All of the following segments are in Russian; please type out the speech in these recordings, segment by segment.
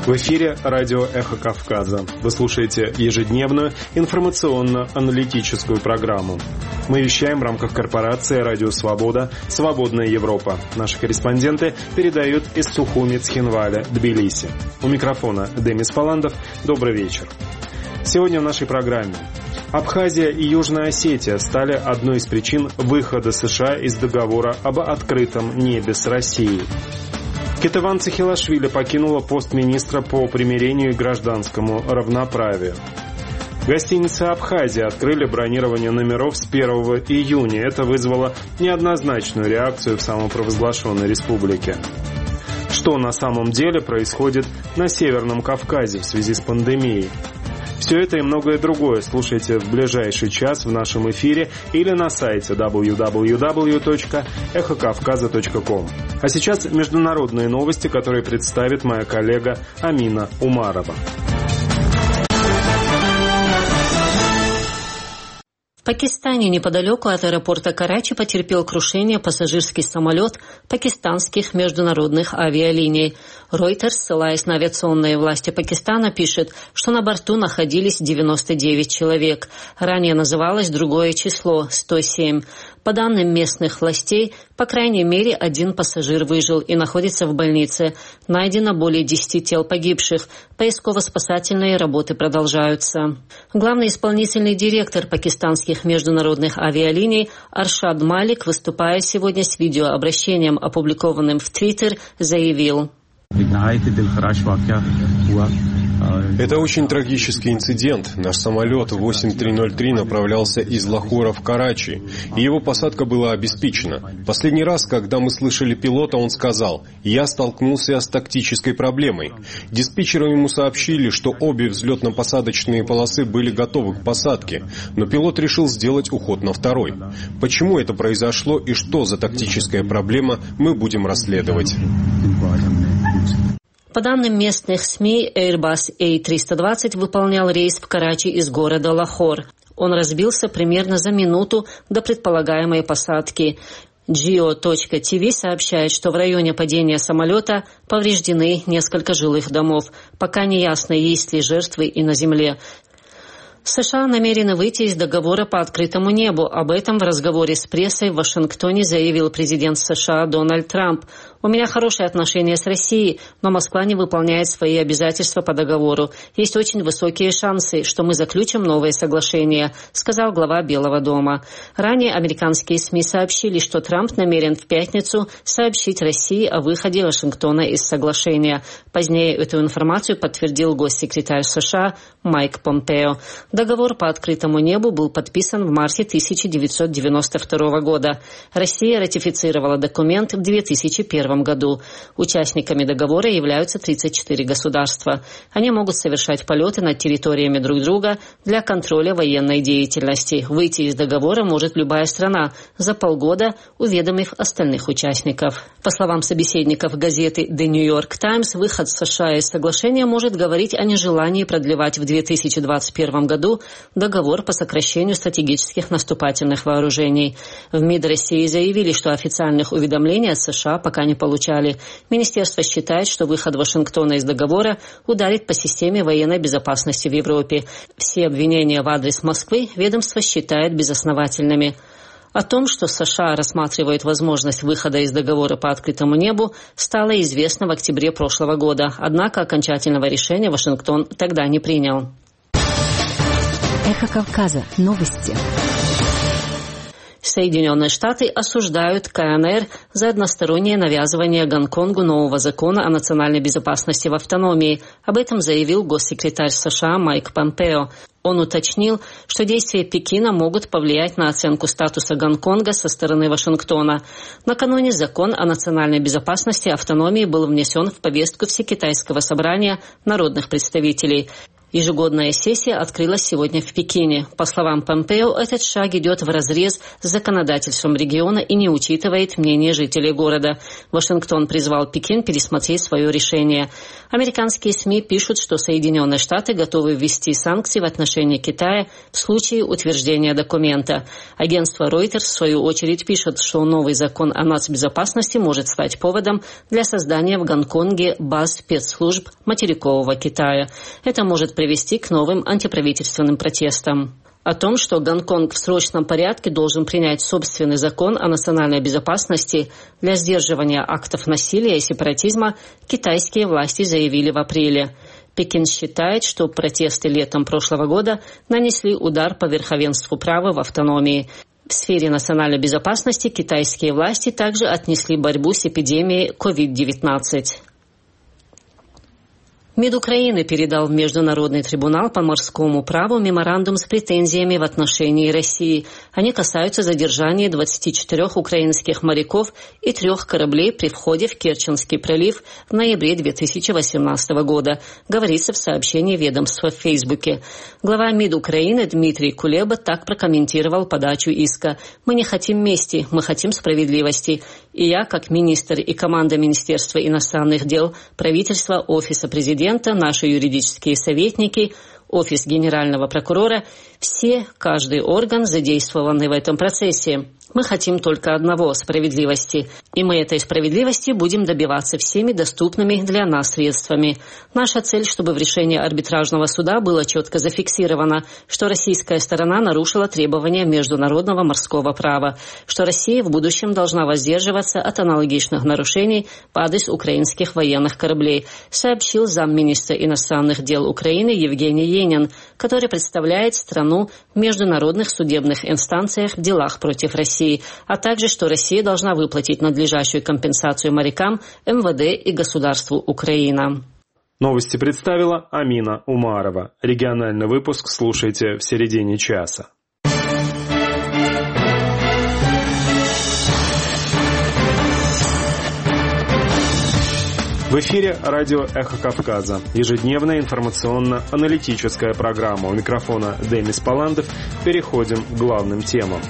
В эфире радио «Эхо Кавказа». Вы слушаете ежедневную информационно-аналитическую программу. Мы вещаем в рамках корпорации «Радио Свобода. Свободная Европа». Наши корреспонденты передают из Сухуми, Цхинваля, Тбилиси. У микрофона Демис Паландов. Добрый вечер. Сегодня в нашей программе. Абхазия и Южная Осетия стали одной из причин выхода США из договора об открытом небе с Россией. Кетеван Цихилашвили покинула пост министра по примирению и гражданскому равноправию. Гостиницы Абхазии открыли бронирование номеров с 1 июня. Это вызвало неоднозначную реакцию в самопровозглашенной республике. Что на самом деле происходит на Северном Кавказе в связи с пандемией? Все это и многое другое слушайте в ближайший час в нашем эфире или на сайте www.эхокавказа.ком. А сейчас международные новости, которые представит моя коллега Амина Умарова. В Пакистане неподалеку от аэропорта Карачи потерпел крушение пассажирский самолет пакистанских международных авиалиний. Reuters, ссылаясь на авиационные власти Пакистана, пишет, что на борту находились 99 человек. Ранее называлось другое число – 107. По данным местных властей, по крайней мере, один пассажир выжил и находится в больнице. Найдено более 10 тел погибших. Поисково-спасательные работы продолжаются. Главный исполнительный директор пакистанских международных авиалиний Аршад Малик, выступая сегодня с видеообращением, опубликованным в Твиттер, заявил: это очень трагический инцидент. Наш самолет 8303 направлялся из Лахора в Карачи, и его посадка была обеспечена. Последний раз, когда мы слышали пилота, он сказал: «Я столкнулся с тактической проблемой». Диспетчеры ему сообщили, что обе взлетно-посадочные полосы были готовы к посадке, но пилот решил сделать уход на второй. Почему это произошло и что за тактическая проблема, мы будем расследовать. По данным местных СМИ, Airbus A320 выполнял рейс в Карачи из города Лахор. Он разбился примерно за минуту до предполагаемой посадки. Geo.tv сообщает, что в районе падения самолета повреждены несколько жилых домов. Пока не ясно, есть ли жертвы и на земле. США намерены выйти из договора по открытому небу. Об этом в разговоре с прессой в Вашингтоне заявил президент США Дональд Трамп. «У меня хорошие отношения с Россией, но Москва не выполняет свои обязательства по договору. Есть очень высокие шансы, что мы заключим новое соглашение», сказал глава Белого дома. Ранее американские СМИ сообщили, что Трамп намерен в пятницу сообщить России о выходе Вашингтона из соглашения. Позднее эту информацию подтвердил госсекретарь США Майк Помпео. Договор по открытому небу был подписан в марте 1992 года. Россия ратифицировала документ в 2001 году. Участниками договора являются 34 государства. Они могут совершать полеты над территориями друг друга для контроля военной деятельности. Выйти из договора может любая страна за полгода, уведомив остальных участников. По словам собеседников газеты The New York Times, выход США из соглашения может говорить о нежелании продлевать в 2021 году договор по сокращению стратегических наступательных вооружений. В МИД России заявили, что официальных уведомлений от США пока не получали. Министерство считает, что выход Вашингтона из договора ударит по системе военной безопасности в Европе. Все обвинения в адрес Москвы ведомство считает безосновательными. О том, что США рассматривают возможность выхода из договора по открытому небу, стало известно в октябре прошлого года. Однако окончательного решения Вашингтон тогда не принял. Эхо Кавказа. Новости. Соединенные Штаты осуждают КНР за одностороннее навязывание Гонконгу нового закона о национальной безопасности в автономии. Об этом заявил госсекретарь США Майк Помпео. Он уточнил, что действия Пекина могут повлиять на оценку статуса Гонконга со стороны Вашингтона. Накануне закон о национальной безопасности и автономии был внесен в повестку Всекитайского собрания народных представителей. Ежегодная сессия открылась сегодня в Пекине. По словам Помпео, этот шаг идет вразрез с законодательством региона и не учитывает мнение жителей города. Вашингтон призвал Пекин пересмотреть свое решение. Американские СМИ пишут, что Соединенные Штаты готовы ввести санкции в отношении отношении Китая в случае утверждения документа. Агентство Reuters, в свою очередь, пишет, что новый закон о нацбезопасности может стать поводом для создания в Гонконге баз спецслужб материкового Китая. Это может привести к новым антиправительственным протестам. О том, что Гонконг в срочном порядке должен принять собственный закон о национальной безопасности для сдерживания актов насилия и сепаратизма, китайские власти заявили в апреле. Пекин считает, что протесты летом прошлого года нанесли удар по верховенству права в автономии. В сфере национальной безопасности китайские власти также отнесли борьбу с эпидемией COVID-19. МИД Украины передал в Международный трибунал по морскому праву меморандум с претензиями в отношении России. Они касаются задержания 24 украинских моряков и 3 кораблей при входе в Керченский пролив в ноябре 2018 года, говорится в сообщении ведомства в Фейсбуке. Глава МИД Украины Дмитрий Кулеба так прокомментировал подачу иска. «Мы не хотим мести, мы хотим справедливости. И я, как министр и команда Министерства иностранных дел, правительства, Офиса президента, наши юридические советники, Офис генерального прокурора, каждый орган, задействованный в этом процессе. Мы хотим только одного – справедливости. И мы этой справедливости будем добиваться всеми доступными для нас средствами. Наша цель, чтобы в решении арбитражного суда было четко зафиксировано, что российская сторона нарушила требования международного морского права, что Россия в будущем должна воздерживаться от аналогичных нарушений в адрес украинских военных кораблей, сообщил замминистра иностранных дел Украины Евгений Енин, который представляет страну в международных судебных инстанциях в делах против России, а также, что Россия должна выплатить надлежащую компенсацию морякам, МВД и государству Украина. Новости представила Амина Умарова. Региональный выпуск слушайте в середине часа. В эфире радио «Эхо Кавказа». Ежедневная информационно-аналитическая программа. У микрофона Демис Паландов. Переходим к главным темам.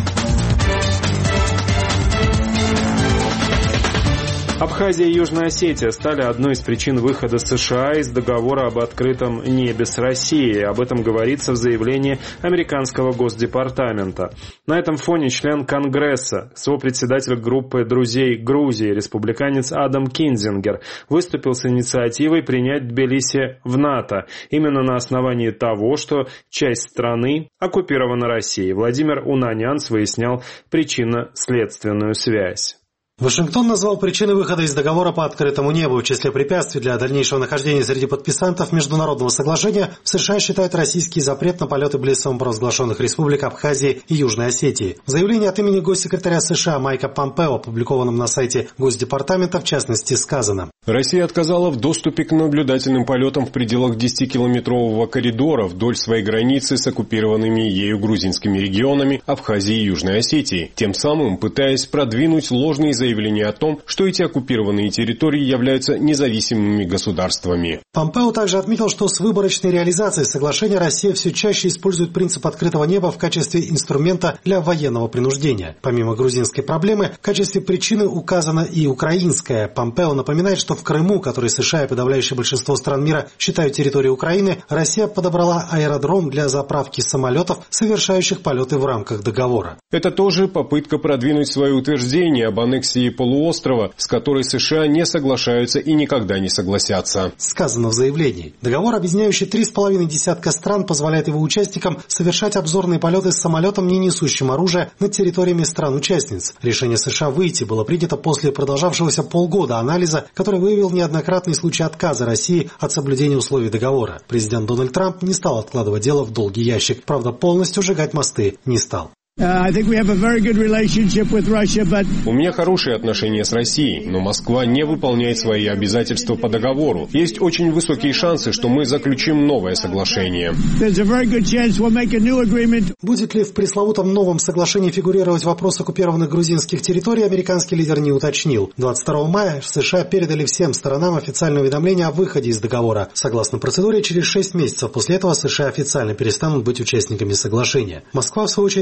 Абхазия и Южная Осетия стали одной из причин выхода США из договора об открытом небе с Россией. Об этом говорится в заявлении американского Госдепартамента. На этом фоне член Конгресса, сопредседатель группы друзей Грузии, республиканец Адам Кинзингер, выступил с инициативой принять Тбилиси в НАТО, именно на основании того, что часть страны оккупирована Россией. Владимир Унанянц выяснял причинно-следственную связь. Вашингтон назвал причиной выхода из договора по открытому небу. В числе препятствий для дальнейшего нахождения среди подписантов международного соглашения в США считают российский запрет на полеты близ самопровозглашенных республик Абхазии и Южной Осетии. В заявлении от имени госсекретаря США Майка Помпео, опубликованном на сайте Госдепартамента, в частности сказано: Россия отказала в доступе к наблюдательным полетам в пределах 10-километрового коридора вдоль своей границы с оккупированными ею грузинскими регионами Абхазии и Южной Осетии, тем самым пытаясь продвинуть ложные заявления о том, что эти оккупированные территории являются независимыми государствами. Помпео также отметил, что с выборочной реализацией соглашения Россия все чаще использует принцип открытого неба в качестве инструмента для военного принуждения. Помимо грузинской проблемы, в качестве причины указана и украинская. Помпео напоминает, что в Крыму, который США и подавляющее большинство стран мира считают территорией Украины, Россия подобрала аэродром для заправки самолетов, совершающих полеты в рамках договора. Это тоже попытка продвинуть свое утверждение об аннексии полуострова, с которой США не соглашаются и никогда не согласятся. Сказано в заявлении. Договор, объединяющий 3,5 десятка стран, позволяет его участникам совершать обзорные полеты с самолетом, не несущим оружия, над территориями стран-участниц. Решение США выйти было принято после продолжавшегося полгода анализа, который выявил неоднократные случаи отказа России от соблюдения условий договора. Президент Дональд Трамп не стал откладывать дело в долгий ящик. Правда, полностью сжигать мосты не стал. У меня хорошие отношения с Россией, но Москва не выполняет свои обязательства по договору. Есть очень высокие шансы, что мы заключим новое соглашение. Будет ли в пресловутом новом соглашении фигурировать вопрос оккупированных грузинских территорий, американский лидер не уточнил. 22 мая США передали всем сторонам официальное уведомление о выходе из договора. Согласно процедуре, через 6 месяцев после этого США официально перестанут быть участниками соглашения. Москва, в свою очередь, считает,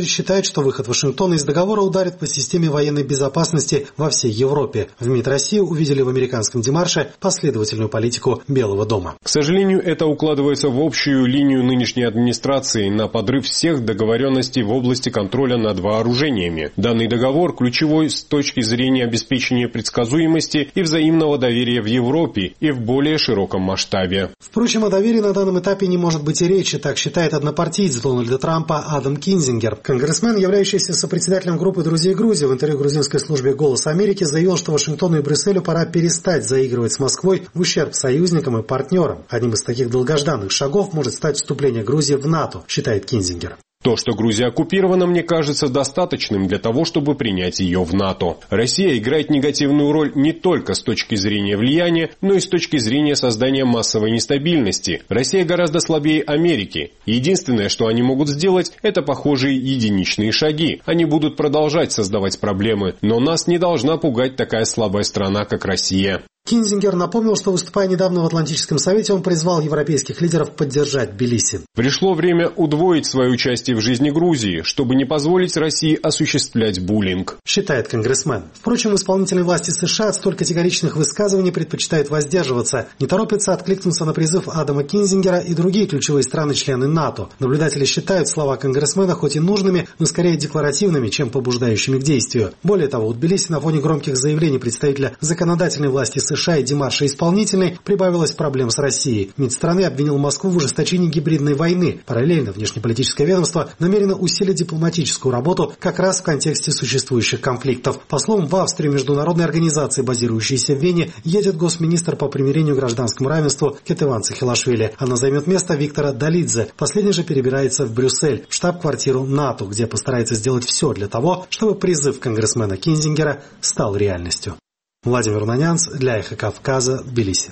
что выход Вашингтона из договора ударит по системе военной безопасности во всей Европе. В МИД России увидели в американском демарше последовательную политику Белого дома. К сожалению, это укладывается в общую линию нынешней администрации на подрыв всех договоренностей в области контроля над вооружениями. Данный договор ключевой с точки зрения обеспечения предсказуемости и взаимного доверия в Европе и в более широком масштабе. Впрочем, о доверии на данном этапе не может быть и речи, так считает однопартиец Дональда Трампа Адам Кинзингер. Конгрессмен, являющийся сопредседателем группы друзей Грузии, в интервью грузинской службе «Голос Америки» заявил, что Вашингтону и Брюсселю пора перестать заигрывать с Москвой в ущерб союзникам и партнерам. Одним из таких долгожданных шагов может стать вступление Грузии в НАТО, считает Кинзингер. То, что Грузия оккупирована, мне кажется достаточным для того, чтобы принять ее в НАТО. Россия играет негативную роль не только с точки зрения влияния, но и с точки зрения создания массовой нестабильности. Россия гораздо слабее Америки. Единственное, что они могут сделать, это похожие единичные шаги. Они будут продолжать создавать проблемы, но нас не должна пугать такая слабая страна, как Россия. Кинзингер напомнил, что, выступая недавно в Атлантическом совете, он призвал европейских лидеров поддержать Тбилиси. Пришло время удвоить свое участие в жизни Грузии, чтобы не позволить России осуществлять буллинг, считает конгрессмен. Впрочем, в исполнительной власти США от столь категоричных высказываний предпочитают воздерживаться. Не торопятся откликнуться на призыв Адама Кинзингера и другие ключевые страны-члены НАТО. Наблюдатели считают слова конгрессмена хоть и нужными, но скорее декларативными, чем побуждающими к действию. Более того, у Тбилиси на фоне громких заявлений представителя законодательной власти США и демарша исполнительной прибавилось проблем с Россией. МИД страны обвинил Москву в ужесточении гибридной войны. Параллельно внешнеполитическое ведомство намерено усилить дипломатическую работу как раз в контексте существующих конфликтов. По словам в Австрии международной организации, базирующейся в Вене, едет госминистр по примирению и гражданскому равенству Кетеван Цихилашвили. Она займет место Виктора Долидзе. Последний же перебирается в Брюссель, в штаб-квартиру НАТО, где постарается сделать все для того, чтобы призыв конгрессмена Кинзингера стал реальностью. Владимир Нанянц для Эхо Кавказа, Тбилиси.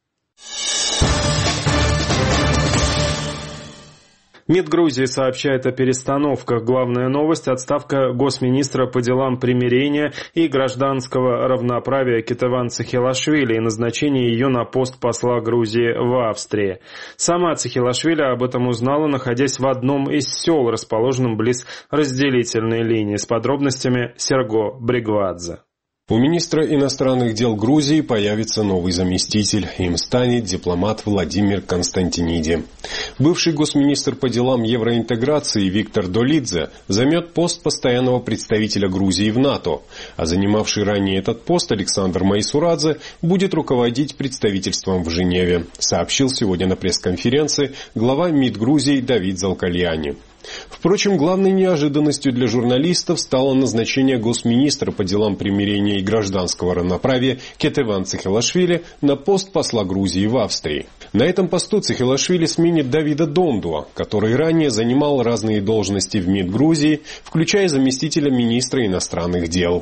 МИД Грузии сообщает о перестановках. Главная новость – отставка госминистра по делам примирения и гражданского равноправия Кетеван Цихилашвили и назначение ее на пост посла Грузии в Австрии. Сама Цихилашвили об этом узнала, находясь в одном из сел, расположенном близ разделительной линии. С подробностями Серго Бригвадзе. У министра иностранных дел Грузии появится новый заместитель. Им станет дипломат Владимир Константиниди. Бывший госминистр по делам евроинтеграции Виктор Долидзе займет пост постоянного представителя Грузии в НАТО, а занимавший ранее этот пост Александр Майсурадзе будет руководить представительством в Женеве, сообщил сегодня на пресс-конференции глава МИД Грузии Давид Залкальяни. Впрочем, главной неожиданностью для журналистов стало назначение госминистра по делам примирения и гражданского равноправия Кетеван Цихилашвили на пост посла Грузии в Австрии. На этом посту Цихилашвили сменит Давида Дондуа, который ранее занимал разные должности в МИД Грузии, включая заместителя министра иностранных дел.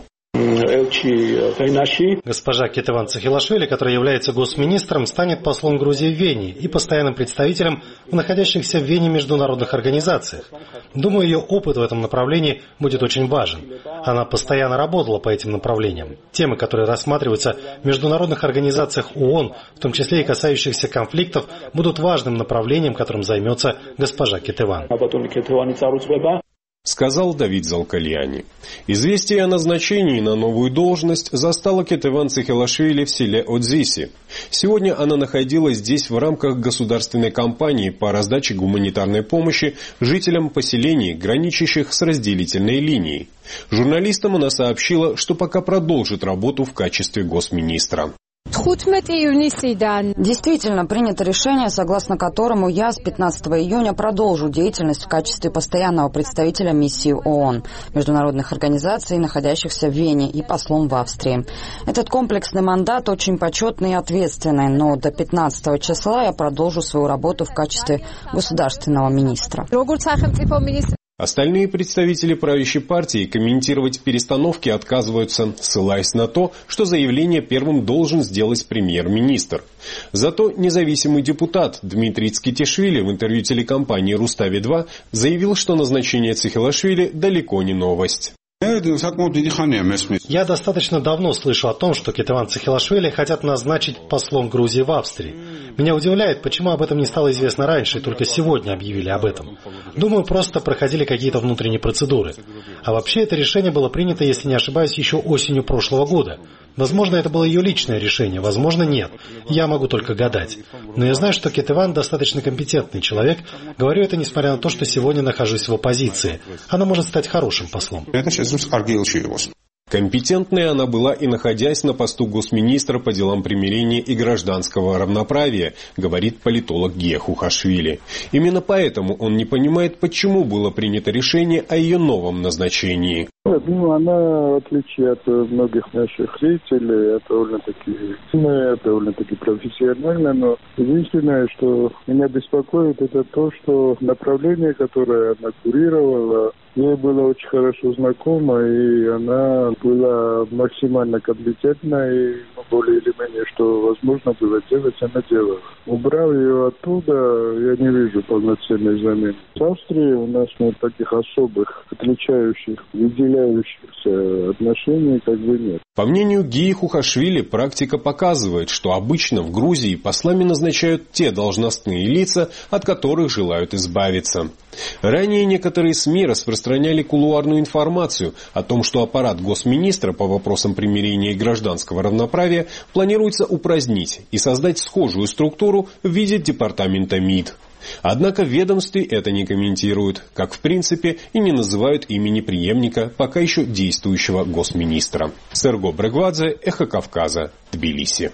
Госпожа Кетеван Цихилашвили, которая является госминистром, станет послом Грузии в Вене и постоянным представителем в находящихся в Вене международных организациях. Думаю, ее опыт в этом направлении будет очень важен. Она постоянно работала по этим направлениям. Темы, которые рассматриваются в международных организациях ООН, в том числе и касающихся конфликтов, будут важным направлением, которым займется госпожа Кетеван. Сказал Давид Залкальяни. Известие о назначении на новую должность застало Кетеван Цихилашвили в селе Одзиси. Сегодня она находилась здесь в рамках государственной кампании по раздаче гуманитарной помощи жителям поселений, граничащих с разделительной линией. Журналистам она сообщила, что пока продолжит работу в качестве госминистра. Действительно, принято решение, согласно которому я с 15 июня продолжу деятельность в качестве постоянного представителя миссии ООН, международных организаций, находящихся в Вене, и послом в Австрии. Этот комплексный мандат очень почетный и ответственный, но до 15 числа я продолжу свою работу в качестве государственного министра. Остальные представители правящей партии комментировать перестановки отказываются, ссылаясь на то, что заявление первым должен сделать премьер-министр. Зато независимый депутат Дмитрий Цкитишвили в интервью телекомпании «Рустави-2» заявил, что назначение Цихилашвили далеко не новость. Мы Я достаточно давно слышу о том, что Кетеван Цахилашвили хотят назначить послом Грузии в Австрии. Меня удивляет, почему об этом не стало известно раньше, и только сегодня объявили об этом. Думаю, просто проходили какие-то внутренние процедуры. А вообще это решение было принято, если не ошибаюсь, еще осенью прошлого года. Возможно, это было ее личное решение, возможно, нет. Я могу только гадать. Но я знаю, что Кетеван достаточно компетентный человек. Говорю это, несмотря на то, что сегодня нахожусь в оппозиции. Она может стать хорошим послом. Компетентной она была и находясь на посту госминистра по делам примирения и гражданского равноправия, говорит политолог Гия Хухашвили. Именно поэтому он не понимает, почему было принято решение о ее новом назначении. Она, в отличие от многих наших зрителей, довольно-таки сильная, довольно-таки профессиональная, но единственное, что меня беспокоит, это то, что направление, которое она курировала, ей было очень хорошо знакомо, и она была максимально компетентна, и более или менее, что возможно было делать, она делала. Убрав ее оттуда, я не вижу полноценной замены. В Австрии у нас таких особых, отличающих, выделяющихся отношений как бы нет. По мнению Гии Хухашвили, практика показывает, что обычно в Грузии послами назначают те должностные лица, от которых желают избавиться. Ранее некоторые СМИ распространяли кулуарную информацию о том, что аппарат госминистра по вопросам примирения и гражданского равноправия планируется упразднить и создать схожую структуру в виде департамента МИД. Однако в ведомстве это не комментируют, как в принципе и не называют имени преемника пока еще действующего госминистра. Серго Брегвадзе, Эхо Кавказа, Тбилиси.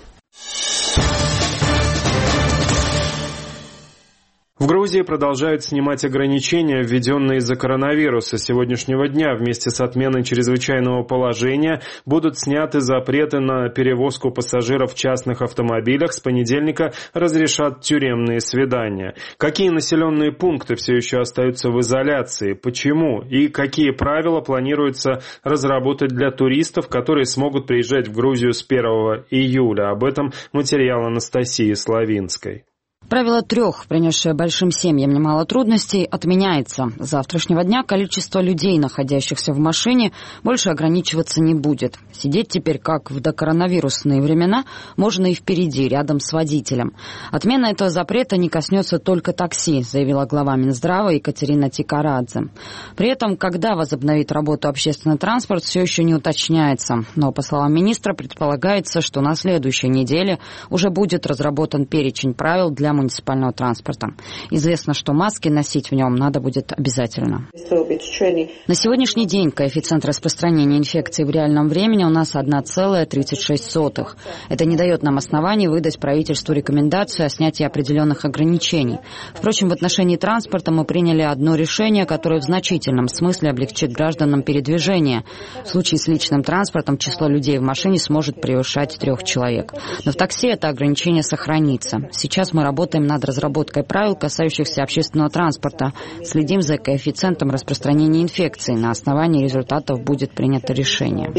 В Грузии продолжают снимать ограничения, введенные из-за коронавируса. С сегодняшнего дня вместе с отменой чрезвычайного положения будут сняты запреты на перевозку пассажиров в частных автомобилях. С понедельника разрешат тюремные свидания. Какие населенные пункты все еще остаются в изоляции? Почему? И какие правила планируется разработать для туристов, которые смогут приезжать в Грузию с 1 июля? Об этом материал Анастасии Славинской. Правило 3, принесшее большим семьям немало трудностей, отменяется. С завтрашнего дня количество людей, находящихся в машине, больше ограничиваться не будет. Сидеть теперь, как в докоронавирусные времена, можно и впереди, рядом с водителем. Отмена этого запрета не коснется только такси, заявила глава Минздрава Екатерина Тикарадзе. При этом, когда возобновит работу общественный транспорт, все еще не уточняется. Но, по словам министра, предполагается, что на следующей неделе уже будет разработан перечень правил для муниципального транспорта. Известно, что маски носить в нем надо будет обязательно. На сегодняшний день коэффициент распространения инфекции в реальном времени у нас 1,36. Это не дает нам оснований выдать правительству рекомендацию о снятии определенных ограничений. Впрочем, в отношении транспорта мы приняли одно решение, которое в значительном смысле облегчит гражданам передвижение. В случае с личным транспортом число людей в машине сможет превышать 3 человек. Но в такси это ограничение сохранится. Сейчас мы работаем над разработкой правил, касающихся общественного транспорта. Следим за коэффициентом распространения инфекции. На основании результатов будет принято решение.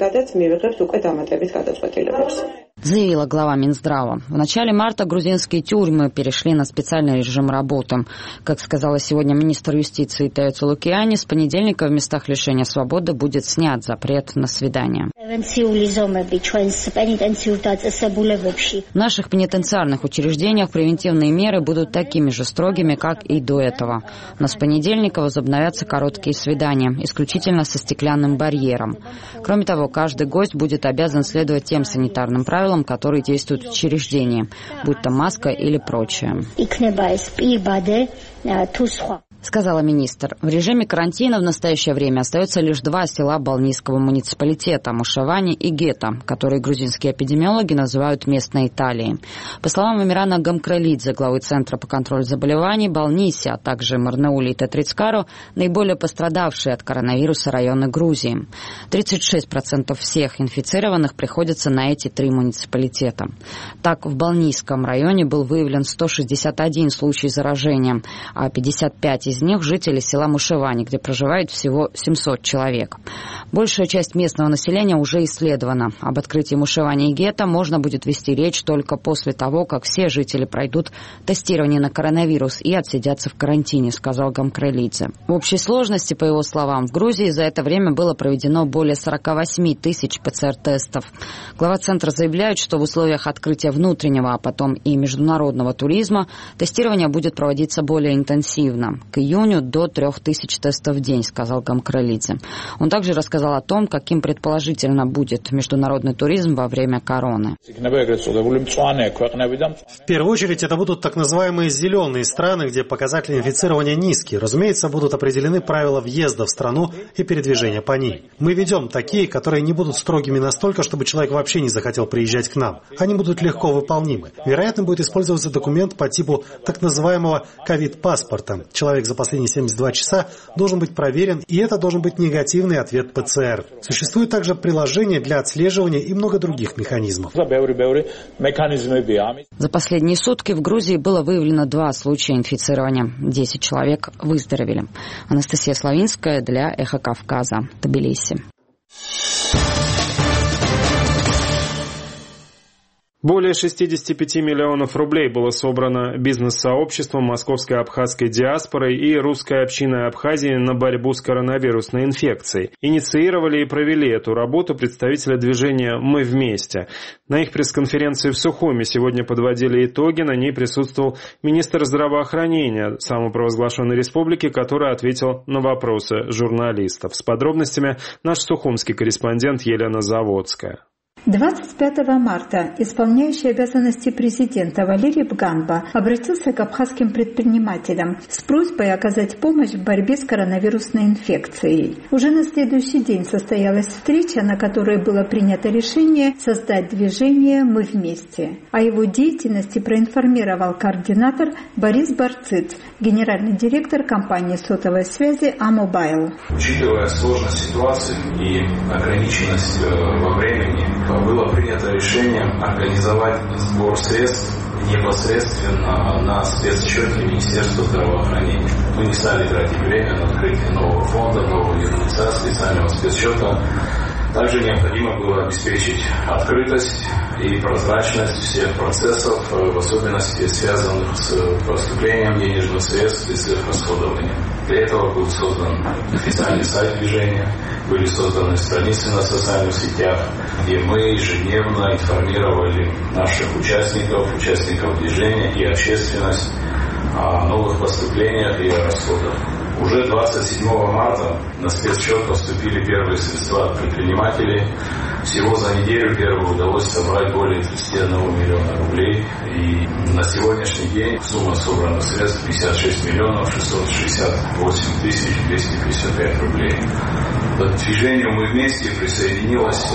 Заявила глава Минздрава. В начале марта грузинские тюрьмы перешли на специальный режим работы. Как сказала сегодня министр юстиции Тео Цулукиани, с понедельника в местах лишения свободы будет снят запрет на свидания. В наших пенитенциарных учреждениях превентивные меры будут такими же строгими, как и до этого. Но с понедельника возобновятся короткие свидания, исключительно со стеклянным барьером. Кроме того, каждый гость будет обязан следовать тем санитарным правилам, которые действуют в учреждении, будь то маска или прочее. Сказала министр. В режиме карантина в настоящее время остается лишь 2 села Балнийского муниципалитета – Мушавани и Гета, которые грузинские эпидемиологи называют местной Италией. По словам Амирана Гамкралидзе, главы Центра по контролю заболеваний, Балниси, а также Марнаули и Тетрицкару – наиболее пострадавшие от коронавируса районы Грузии. 36% всех инфицированных приходится на эти 3 муниципалитета. Так, в Балнийском районе был выявлен 161 случай заражения, а 55 из них – жители села Мушевани, где проживает всего 700 человек. Большая часть местного населения уже исследована. Об открытии Мушевани и гетто можно будет вести речь только после того, как все жители пройдут тестирование на коронавирус и отсидятся в карантине, сказал Гамкрелидзе. В общей сложности, по его словам, в Грузии за это время было проведено более 48 тысяч ПЦР-тестов. Глава центра заявляет, что в условиях открытия внутреннего, а потом и международного туризма тестирование будет проводиться более интенсивно. К июню до 3000 тестов в день, сказал Гамкрелидзе. Он также рассказал о том, каким предположительно будет международный туризм во время короны. В первую очередь это будут так называемые зеленые страны, где показатели инфицирования низкие. Разумеется, будут определены правила въезда в страну и передвижения по ней. Мы ведем такие, которые не будут строгими настолько, чтобы человек вообще не захотел приезжать к нам. Они будут легко выполнимы. Вероятно, будет использоваться документ по типу так называемого ковид-паспорта. Человек за последние 72 часа должен быть проверен, и это должен быть негативный ответ ПЦР. Существует также приложение для отслеживания и много других механизмов. За последние сутки в Грузии было выявлено 2 случая инфицирования. 10 человек выздоровели. Анастасия Славинская для Эхо Кавказа, Тбилиси. Более 65 миллионов рублей было собрано бизнес-сообществом московской абхазской диаспорой и русской общиной Абхазии на борьбу с коронавирусной инфекцией. Инициировали и провели эту работу представители движения «Мы вместе». На их пресс-конференции в Сухуми сегодня подводили итоги. На ней присутствовал министр здравоохранения самопровозглашенной республики, который ответил на вопросы журналистов. С подробностями наш сухумский корреспондент Елена Заводская. 25 марта исполняющий обязанности президента Валерий Бганба обратился к абхазским предпринимателям с просьбой оказать помощь в борьбе с коронавирусной инфекцией. Уже на следующий день состоялась встреча, на которой было принято решение создать движение «Мы вместе». О его деятельности проинформировал координатор Борис Барцыц, генеральный директор компании сотовой связи «Амобайл». Учитывая сложность ситуации и ограниченность во времени, было принято решение организовать сбор средств непосредственно на спецсчете Министерства здравоохранения. Мы не стали тратить время на открытие нового фонда, нового юрлица, специального спецсчета. Также необходимо было обеспечить открытость и прозрачность всех процессов, в особенности связанных с поступлением денежных средств и с их расходованием. Для этого был создан официальный сайт движения, были созданы страницы на социальных сетях, где мы ежедневно информировали наших участников движения и общественность о новых поступлениях и о расходах. Уже 27 марта на спецсчет поступили первые средства от предпринимателей. Всего за неделю первую удалось собрать более 31 миллиона рублей. И на сегодняшний день сумма собранных средств 56 миллионов 668 тысяч 255 рублей. К движению «Мы вместе» присоединилось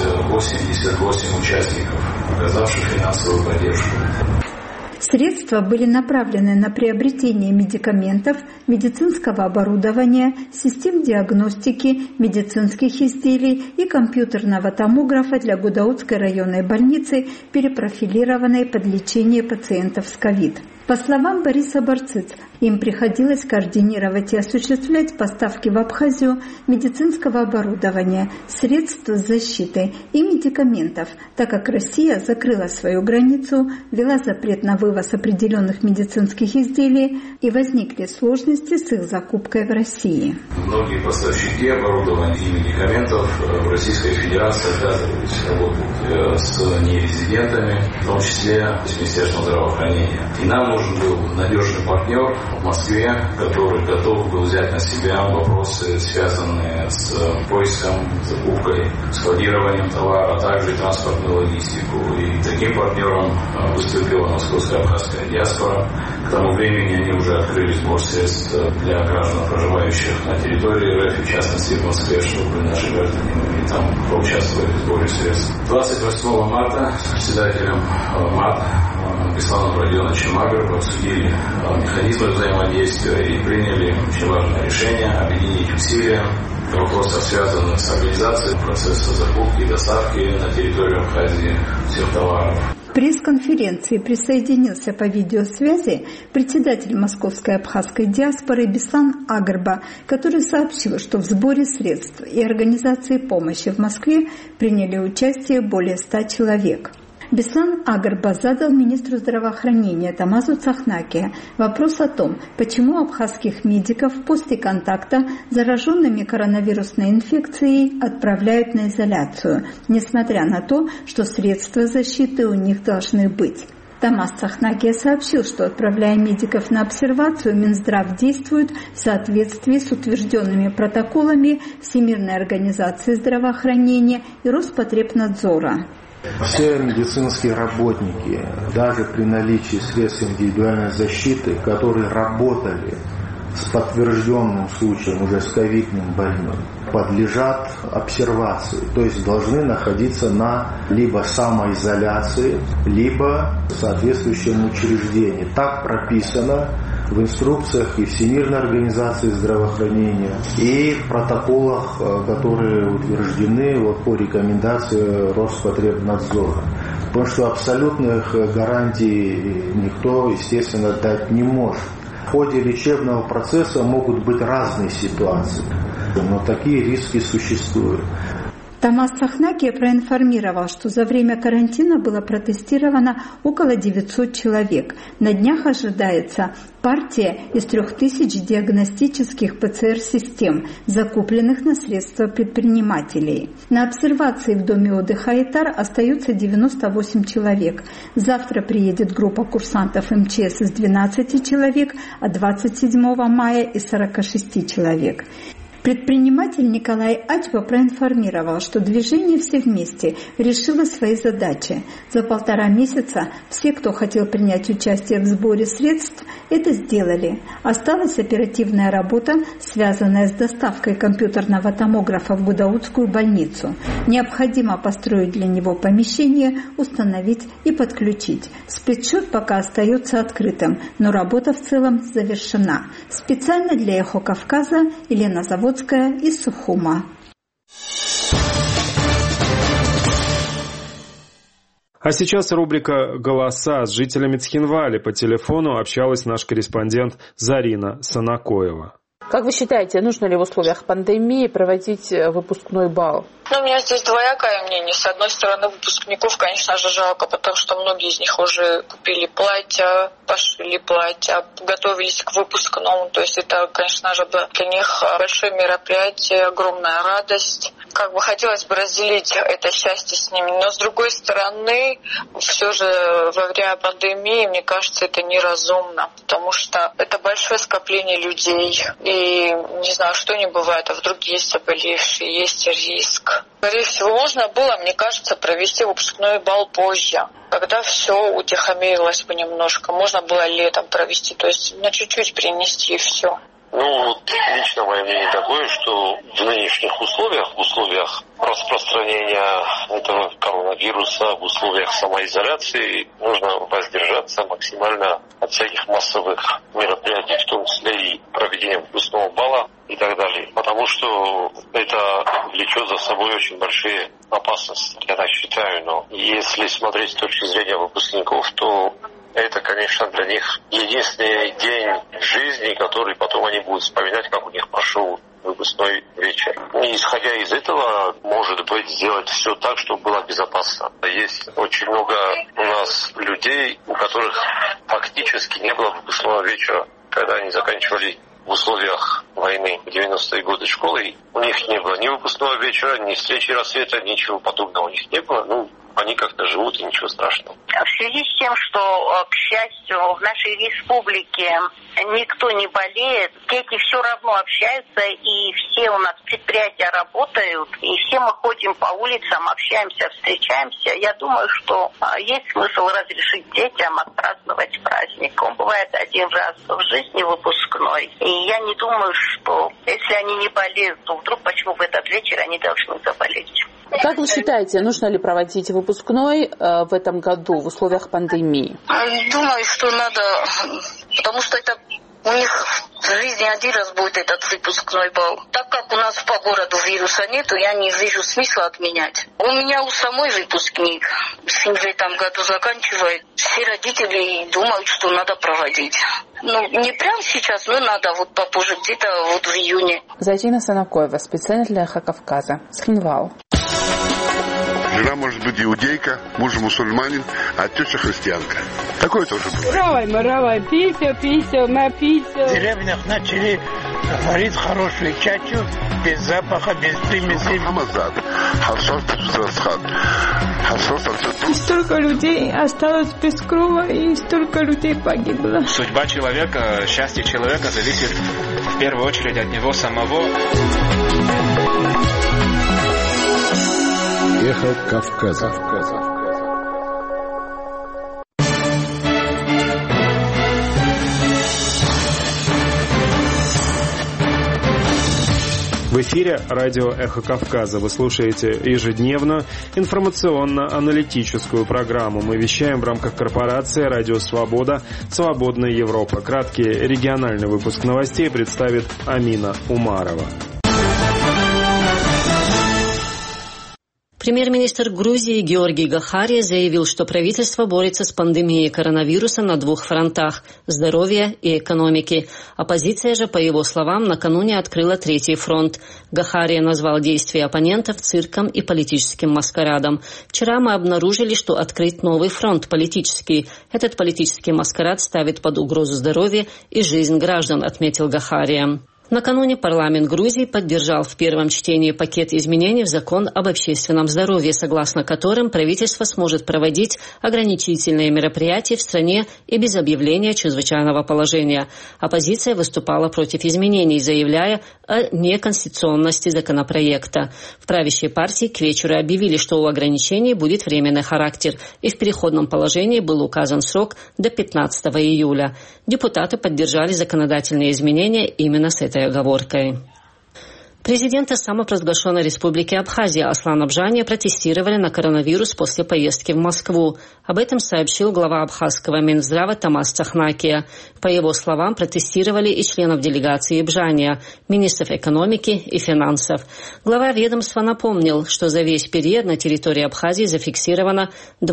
88 участников, оказавших финансовую поддержку. Средства были направлены на приобретение медикаментов, медицинского оборудования, систем диагностики, медицинских изделий и компьютерного томографа для Гудаутской районной больницы, перепрофилированной под лечение пациентов с ковид. По словам Бориса Барцыц, им приходилось координировать и осуществлять поставки в Абхазию медицинского оборудования, средств защиты и медикаментов, так как Россия закрыла свою границу, ввела запрет на вывоз определенных медицинских изделий и возникли сложности с их закупкой в России. Многие поставщики оборудования и медикаментов в Российской Федерации отказывались работать с нерезидентами, в том числе с Министерством здравоохранения. И нам нужен был надежный партнер в Москве, который готов был взять на себя вопросы, связанные с поиском, закупкой, складированием товара, а также транспортную логистику. И таким партнером выступила московская абхазская диаспора. К тому времени они уже открыли сбор средств для граждан, проживающих на территории РФ, в частности в Москве, чтобы наши граждане могли там поучаствовать в сборе средств. 28 марта с председателем МАД Бесланом Родионовичем Магровым обсудили механизмы взаимодействия и приняли очень важное решение объединить усилия в вопросах, связанных с организацией процесса закупки и доставки на территорию Абхазии всех товаров. К пресс-конференции присоединился по видеосвязи председатель московской абхазской диаспоры Беслан Агарба, который сообщил, что в сборе средств и организации помощи в Москве приняли участие более 100 человек. Беслан Агарба задал министру здравоохранения Тамазу Цахнакия вопрос о том, почему абхазских медиков после контакта с зараженными коронавирусной инфекцией отправляют на изоляцию, несмотря на то, что средства защиты у них должны быть. Тамаз Цахнакия сообщил, что, отправляя медиков на обсервацию, Минздрав действует в соответствии с утвержденными протоколами Всемирной организации здравоохранения и Роспотребнадзора. Все медицинские работники, даже при наличии средств индивидуальной защиты, которые работали с подтвержденным случаем, уже с ковидным больным, подлежат обсервации, то есть должны находиться на либо самоизоляции, либо в соответствующем учреждении. Так прописано в инструкциях и Всемирной организации здравоохранения, и в протоколах, которые утверждены по рекомендации Роспотребнадзора. Потому что абсолютных гарантий никто, естественно, дать не может. В ходе лечебного процесса могут быть разные ситуации, но такие риски существуют. Тамаз Цахнакия проинформировал, что за время карантина было протестировано около 900 человек. На днях ожидается партия из 3000 диагностических ПЦР-систем, закупленных на средства предпринимателей. На обсервации в доме отдыха «Айтар» остаются 98 человек. Завтра приедет группа курсантов МЧС из 12 человек, а 27 мая из 46 человек. Предприниматель Николай Ачба проинформировал, что движение «Все вместе» решило свои задачи. За 1,5 месяца все, кто хотел принять участие в сборе средств, это сделали. Осталась оперативная работа, связанная с доставкой компьютерного томографа в Гудаутскую больницу. Необходимо построить для него помещение, установить и подключить. Спецсчет пока остается открытым, но работа в целом завершена. Специально для «Эхо Кавказа» Елена Заводская из Сухума. А сейчас рубрика «Голоса». С жителями Цхинвали по телефону общалась наш корреспондент Зарина Санакоева. Как вы считаете, нужно ли в условиях пандемии проводить выпускной бал? У меня здесь двоякое мнение. С одной стороны, выпускников, конечно же, жалко, потому что многие из них уже купили платья, пошили платья, готовились к выпускному. То есть это, конечно же, для них большое мероприятие, огромная радость. Хотелось бы разделить это счастье с ними. Но, с другой стороны, все же во время пандемии, мне кажется, это неразумно, потому что это большое скопление людей. И не знаю, что не бывает, а вдруг есть заболевшие, есть риск. Скорее всего, можно было, мне кажется, провести выпускной бал позже, когда все утихомирилось понемножку. Можно было летом провести, то есть на чуть-чуть перенести и все. Лично мое мнение такое, что в нынешних условиях, в условиях распространения этого коронавируса, в условиях самоизоляции, нужно воздержаться максимально от всяких массовых мероприятий, в том числе и проведения выпускного бала и так далее. Потому что это влечет за собой очень большие опасности, я так считаю. Но если смотреть с точки зрения выпускников, то это, конечно, для них единственный день жизни, который потом они будут вспоминать, как у них прошел выпускной вечер. И исходя из этого, может быть, сделать все так, чтобы было безопасно. Есть очень много у нас людей, у которых фактически не было выпускного вечера, когда они заканчивали в условиях войны в 90-е годы школы. У них не было ни выпускного вечера, ни встречи рассвета, ничего подобного у них не было. Они как-то живут, и ничего страшного. В связи с тем, что, к счастью, в нашей республике никто не болеет, дети все равно общаются, и все у нас предприятия работают, и все мы ходим по улицам, общаемся, встречаемся. Я думаю, что есть смысл разрешить детям отпраздновать праздник. Он бывает один раз в жизни выпускной. И я не думаю, что если они не болеют, то вдруг почему в этот вечер они должны заболеть. Как вы считаете, нужно ли проводить выпускной в этом году в условиях пандемии? Думаю, что надо, потому что это У них в жизни один раз будет этот выпускной бал. Так как у нас по городу вируса нету, я не вижу смысла отменять. У меня у самой выпускник. Сын в этом году заканчивает. Все родители думают, что надо проводить. Не прямо сейчас, но надо попозже, где-то в июне. Зайтина Санакоева, специально для Эхо Кавказа, Схинвал. Жена может быть иудейка, муж мусульманин, а теща христианка. Такое тоже бывает. Равай, пися, напися. В деревнях начали варить хорошую чачу, без запаха, без примеси. И столько людей осталось без крова, и столько людей погибло. Судьба человека, счастье человека зависит в первую очередь от него самого. Эхо Кавказа. В эфире радио «Эхо Кавказа». Вы слушаете ежедневную информационно-аналитическую программу. Мы вещаем в рамках корпорации «Радио Свобода. Свободная Европа». Краткий региональный выпуск новостей представит Амина Умарова. Премьер-министр Грузии Георгий Гахария заявил, что правительство борется с пандемией коронавируса на двух фронтах – здоровья и экономики. Оппозиция же, по его словам, накануне открыла третий фронт. Гахария назвал действия оппонентов цирком и политическим маскарадом. Вчера мы обнаружили, что открыт новый фронт – политический. Этот политический маскарад ставит под угрозу здоровье и жизнь граждан, отметил Гахария. Накануне парламент Грузии поддержал в первом чтении пакет изменений в закон об общественном здоровье, согласно которым правительство сможет проводить ограничительные мероприятия в стране и без объявления чрезвычайного положения. Оппозиция выступала против изменений, заявляя о неконституционности законопроекта. В правящей партии к вечеру объявили, что у ограничений будет временный характер, и в переходном положении был указан срок до 15 июля. Депутаты поддержали законодательные изменения именно с этой оговоркой. Президента самопровозглашенной республики Абхазия Аслан Абжания протестировали на коронавирус после поездки в Москву. Об этом сообщил глава абхазского Минздрава Тамас Цахнакия. По его словам, протестировали и членов делегации Абжания, министров экономики и финансов. Глава ведомства напомнил, что за весь период на территории Абхазии зафиксировано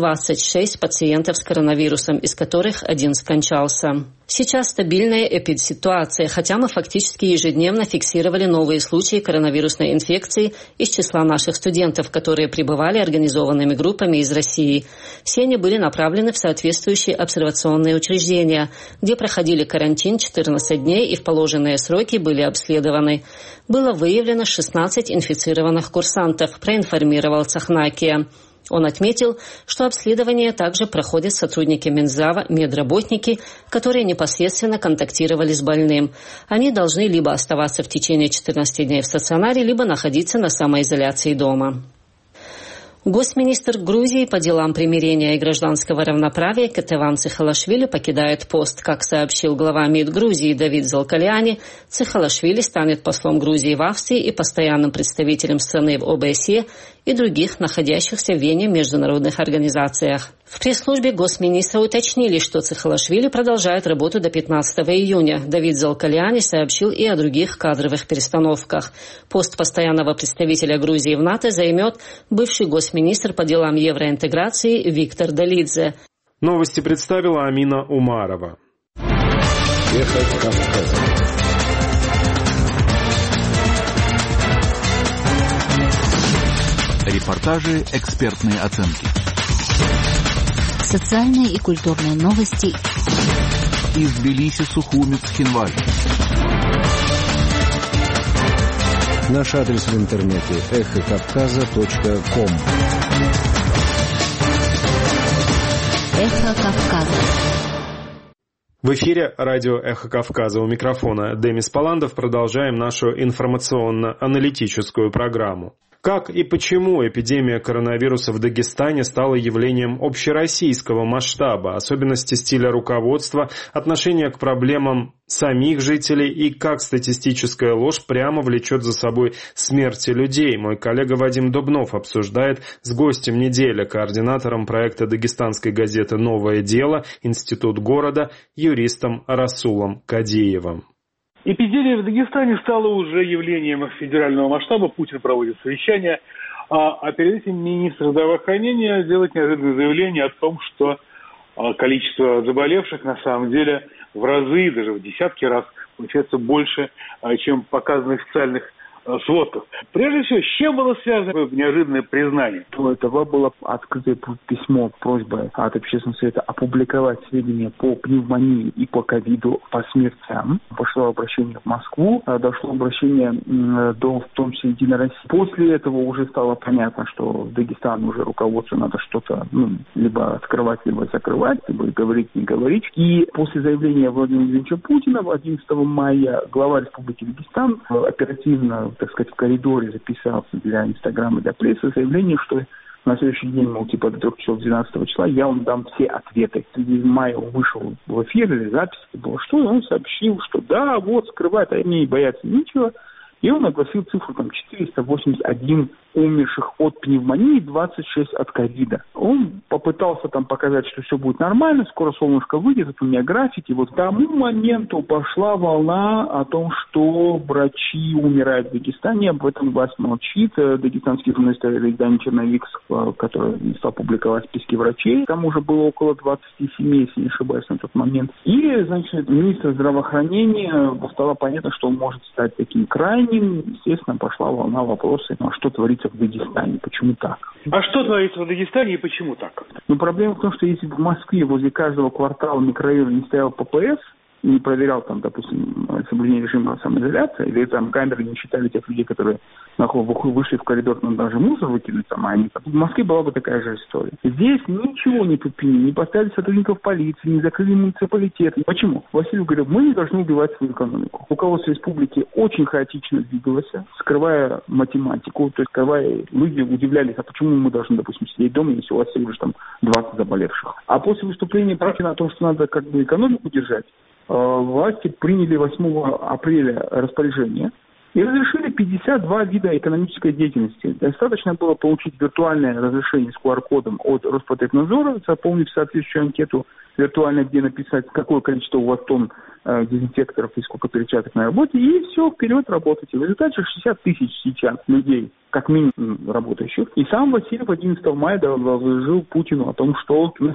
26 пациентов с коронавирусом, из которых один скончался. Сейчас стабильная эпидситуация, хотя мы фактически ежедневно фиксировали новые случаи коронавирусной инфекции из числа наших студентов, которые прибывали организованными группами из России. Все они были направлены в соответствующие обсервационные учреждения, где проходили карантин 14 дней и в положенные сроки были обследованы. Было выявлено 16 инфицированных курсантов, проинформировал Цахнакия. Он отметил, что обследование также проходят сотрудники Минздрава, медработники, которые непосредственно контактировали с больным. Они должны либо оставаться в течение 14 дней в стационаре, либо находиться на самоизоляции дома. Госминистр Грузии по делам примирения и гражданского равноправия Кетеван Цихалашвили покидает пост. Как сообщил глава МИД Грузии Давид Залкаляни, Цихалашвили станет послом Грузии в Австрии и постоянным представителем страны в ОБСЕ и других находящихся в Вене международных организациях. В пресс-службе госминистра уточнили, что Цихалашвили продолжает работу до 15 июня. Давид Залкаляни сообщил и о других кадровых перестановках. Пост постоянного представителя Грузии в НАТО займет бывший госминистр по делам евроинтеграции Виктор Долидзе. Новости представила Амина Умарова. Эхо Кавказа. Репортажи, экспертные оценки. Социальные и культурные новости. Из Тбилиси, Сухуми, Цхинваль. Наш адрес в интернете эхокавказа.ком. Эхо Кавказа. В эфире радио «Эхо Кавказа». У микрофона Демис Паландов. Продолжаем нашу информационно-аналитическую программу. Как и почему эпидемия коронавируса в Дагестане стала явлением общероссийского масштаба, особенности стиля руководства, отношения к проблемам самих жителей и как статистическая ложь прямо влечет за собой смерти людей. Мой коллега Вадим Дубнов обсуждает с гостем недели, координатором проекта дагестанской газеты «Новое дело», Институт города, юристом Расулом Кадеевым. Эпидемия в Дагестане стала уже явлением федерального масштаба. Путин проводит совещание, а перед этим министр здравоохранения делает неожиданное заявление о том, что количество заболевших на самом деле в разы, даже в десятки раз, получается больше, чем показано в официальных сводках. Прежде всего, с чем было связано неожиданное признание? Это было открытое письмо, просьба от общественного совета опубликовать сведения по пневмонии и по ковиду, по смертям. Пошло обращение в Москву, дошло обращение до, в том числе, Единой России. После этого уже стало понятно, что в Дагестане уже руководству надо что-то либо открывать, либо закрывать, либо говорить, не говорить. И после заявления Владимира Владимировича Путина 11 мая глава Республики Дагестан оперативно, так сказать, в коридоре записался для Инстаграма, для прессы заявление, что на следующий день, мол, типа до 3 часов 12 числа я вам дам все ответы. В мая он вышел в эфир, или запись было, что, и он сообщил, что да, вот, скрывает, а мне не бояться ничего. И он огласил цифру 481 умерших от пневмонии, 26 от ковида. Он попытался показать, что все будет нормально, скоро солнышко выйдет, это у меня график. И вот к тому моменту пошла волна о том, что врачи умирают в Дагестане, об этом власть молчит. Дагестанский журналист Рейдан Черновик, который стал публиковать списки врачей, там уже было около 27, если не ошибаюсь, на тот момент. И, значит, министр здравоохранения стало понятно, что он может стать таким крайним. Естественно, пошла волна вопросов, что творится в Дагестане, почему так. А что творится в Дагестане и почему так? Проблема в том, что если в Москве возле каждого квартала микрорайона не стоял ППС, не проверял допустим, соблюдение режима самоизоляции, или камеры не считали тех людей, которые вышли в коридор, но даже мусор выкинули а они. В Москве была бы такая же история. Здесь ничего не предприняли, не поставили сотрудников полиции, не закрыли муниципалитет. Почему? Васильев говорил, мы не должны убивать свою экономику. Руководство республики очень хаотично двигалось, скрывая математику, то есть скрывая, люди удивлялись, а почему мы должны, допустим, сидеть дома, если у вас всего лишь 20 заболевших. А после выступления Путина о том, что надо экономику держать, власти приняли 8 апреля распоряжение и разрешили 52 вида экономической деятельности. Достаточно было получить виртуальное разрешение с QR-кодом от Роспотребнадзора, заполнив соответствующую анкету виртуально, где написать, какое количество у вас тонн дезинфекторов и сколько перчаток на работе, и все, вперед работать. В результате 60 тысяч сейчас людей, как минимум работающих. И сам Васильев 11 мая доложил Путину о том, что на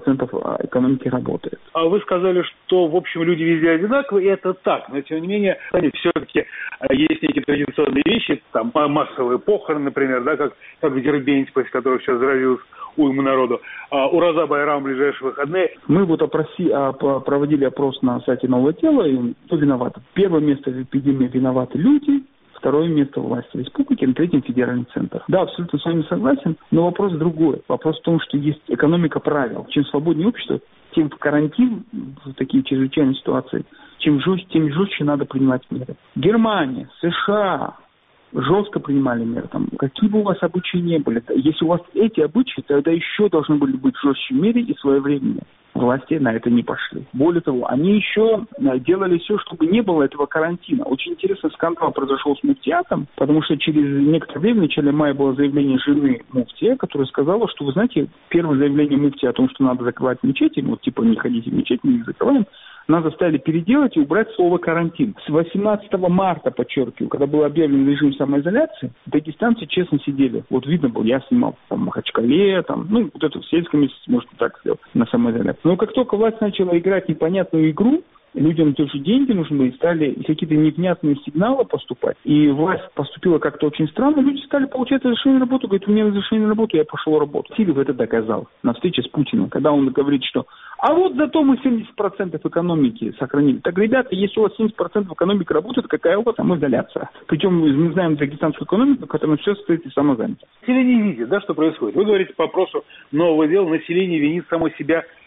70% экономики работает. А вы сказали, что, в общем, люди везде одинаковые, и это так. Но, тем не менее, все-таки есть некие традиционные вещи, массовые похороны, например, как в Дербенте, после которых сейчас заразилось уйму народу. Ураза Байрам в ближайшие выходные. Мы проводили опрос на сайте «Новое тело», и кто виноват? Первое место в эпидемии виноваты люди, второе место власти республики, на третьем федеральный центр. Да, абсолютно с вами согласен, но вопрос другой. Вопрос в том, что есть экономика правил. Чем свободнее общество, тем в карантин, в такие чрезвычайные ситуации, тем жестче надо принимать меры. Германия, США жестко принимали меры. Какие бы у вас обычаи не были, если у вас эти обычаи, тогда еще должны были быть жестче меры и своевременные. Власти на это не пошли. Более того, они еще делали все, чтобы не было этого карантина. Очень интересный скандал произошел с муфтиатом, потому что через некоторое время, в начале мая, было заявление жены муфтия, которая сказала, что, вы знаете, первое заявление муфтия о том, что надо закрывать мечети, не ходите в мечеть, мы их закрываем, нас заставили переделать и убрать слово «карантин». С 18 марта, подчеркиваю, когда был объявлен режим самоизоляции, дагестанцы честно сидели. Вот видно было, я снимал в Махачкале, в сельском месте, может, так сделать, на самоизоляции. Но как только власть начала играть непонятную игру, людям тоже деньги нужны, стали какие-то невнятные сигналы поступать, и власть поступила как-то очень странно, люди стали получать разрешение на работу, говорят, у меня разрешение на работу, я пошел работать. Васильев это доказал на встрече с Путиным, когда он говорит, что а вот зато мы 70% экономики сохранили. Так, ребята, если у вас 70% экономики работает, какая у вас самоизоляция? Причем мы знаем дагестанскую экономику, которая все состоит из самозанятости. Население видит, что происходит. Вы говорите по вопросу нового дела, население винит само себя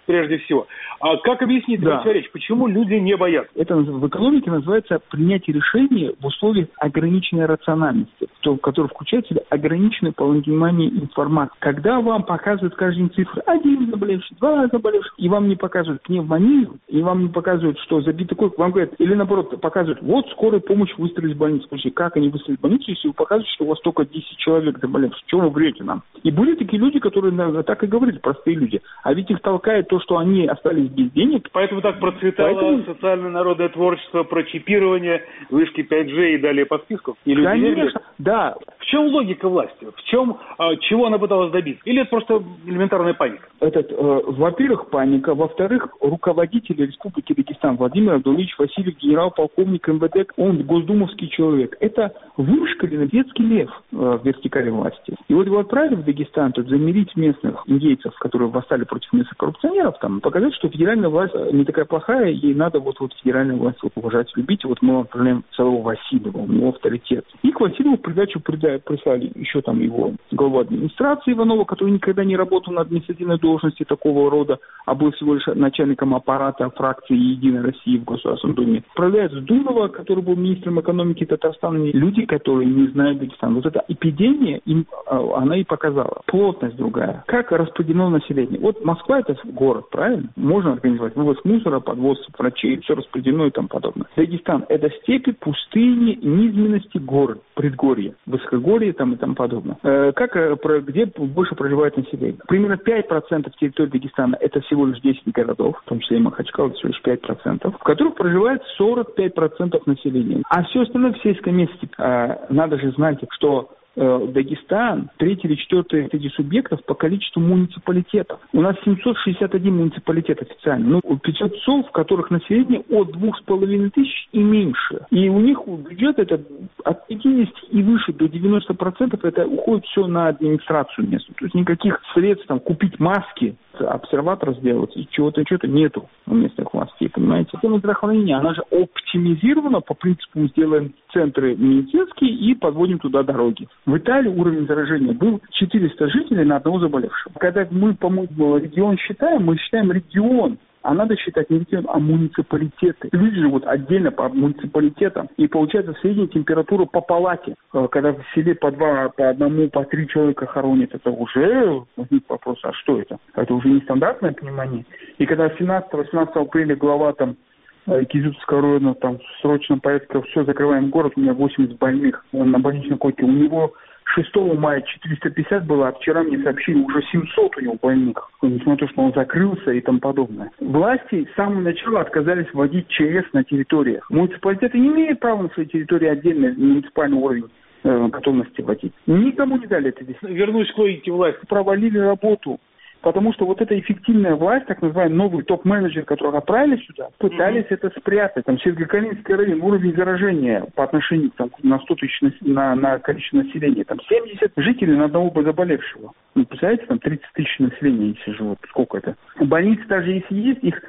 прежде всего. А как объяснить противоречие? Почему люди не боятся? Это в экономике называется принятие решения в условиях ограниченной рациональности, которое включает в себя ограниченное понимание информации. Когда вам показывают каждый день цифры 1 заболевший, 2 заболевших, и вам не показывают пневмонию, и вам не показывают, что забитый койк, вам говорят, или наоборот, показывают, вот скорая помощь выстрелить в больницу. Слушайте, как они выстрелят в больницу, если вы показываете, что у вас только 10 человек заболевших? Чего вы врете нам? И были такие люди, которые так и говорили, простые люди. А ведь их толкает то, что они остались без денег. Поэтому так процветало социальное народное творчество про чипирование, вышки 5G и далее по списку? И люди верили? Да. В чем логика власти? В чем, чего она пыталась добиться? Или это просто элементарная паника? Во-первых, паника. Во-вторых, руководитель Республики Дагестан Владимир Абдулович Васильев, генерал-полковник МВД, он госдумовский человек. Это вышкаленный детский лев в вертикали власти. И вот его отправили в Дагестан, тут замерить местных индейцев, которые восстали против местных коррупционеров, там, показать, что федеральная власть не такая плохая, ей надо вот федеральную власть уважать, любить. Вот мы отправляем целого Васильева, у него авторитет. И к Васильеву в придачу прислали еще там его главу администрации Иванова, который никогда не работал на административной должности такого рода, а был всего лишь начальником аппарата фракции «Единой России» в Государственной Думе. Отправляют Сдунова, который был министром экономики Татарстана, люди, которые не знают Дагестан. Вот эта эпидемия, она и показала. Плотность другая. Как распределено население? Вот Москва — это город, правильно? Можно организовать вывоз мусора, подвоз врачей, все распределено и тому подобное. Дагестан — это степи, пустыни, низменности, горы, предгорья, высокогорье там и тому подобное. Где больше проживает население? Примерно 5% территории Дагестана — это всего лишь 10 городов, в том числе и Махачкала, всего лишь 5%, в которых проживает 45% населения. А все остальное в сельской местности. Надо же знать, что Дагестан, 3 или 4 среди субъектов по количеству муниципалитетов. У нас 761 муниципалитет официально. 500 сел, в которых население от 2500 и меньше. И у них бюджет это от 50 и выше до 90% это уходит все на администрацию местную. То есть никаких средств там купить маски, обсерватор сделать, и чего-то нету у местных властей, понимаете? Система здравоохранения, она же оптимизирована по принципу сделаем центры медицинские и подводим туда дороги. В Италии уровень заражения был 400 жителей на одного заболевшего. Когда мы, по-моему, регион считаем, мы считаем регион. А надо считать не регион, а муниципалитеты. Люди живут отдельно по муниципалитетам. И получается средняя температура по палате. Когда в селе по 2, по 1, по 3 человека хоронят, это уже возник вопрос, а что это? Это уже нестандартное понимание. И когда 17-18 апреля глава там Кизюцкого района там в срочном порядке все, закрываем город, у меня 80 больных на больничной койке. У него 6 мая 450 было, а вчера мне сообщили, уже 700 у него больных, несмотря на то, что он закрылся и тому подобное. Власти с самого начала отказались вводить ЧС на территориях. Муниципалитеты не имеют права на своей территории отдельно муниципальный уровень готовности вводить. Никому не дали это здесь. Вернусь к логике власти. Провалили работу. Потому что вот эта эффективная власть, так называемый новый топ-менеджер, которого отправили сюда, пытались это спрятать. Там Сергокалинский район, уровень заражения по отношению там, на 100 тысяч на количество населения. Там 70 жителей на одного заболевшего. Ну, представляете, там 30 тысяч населения, если живут. Сколько это? Больницы даже если есть, их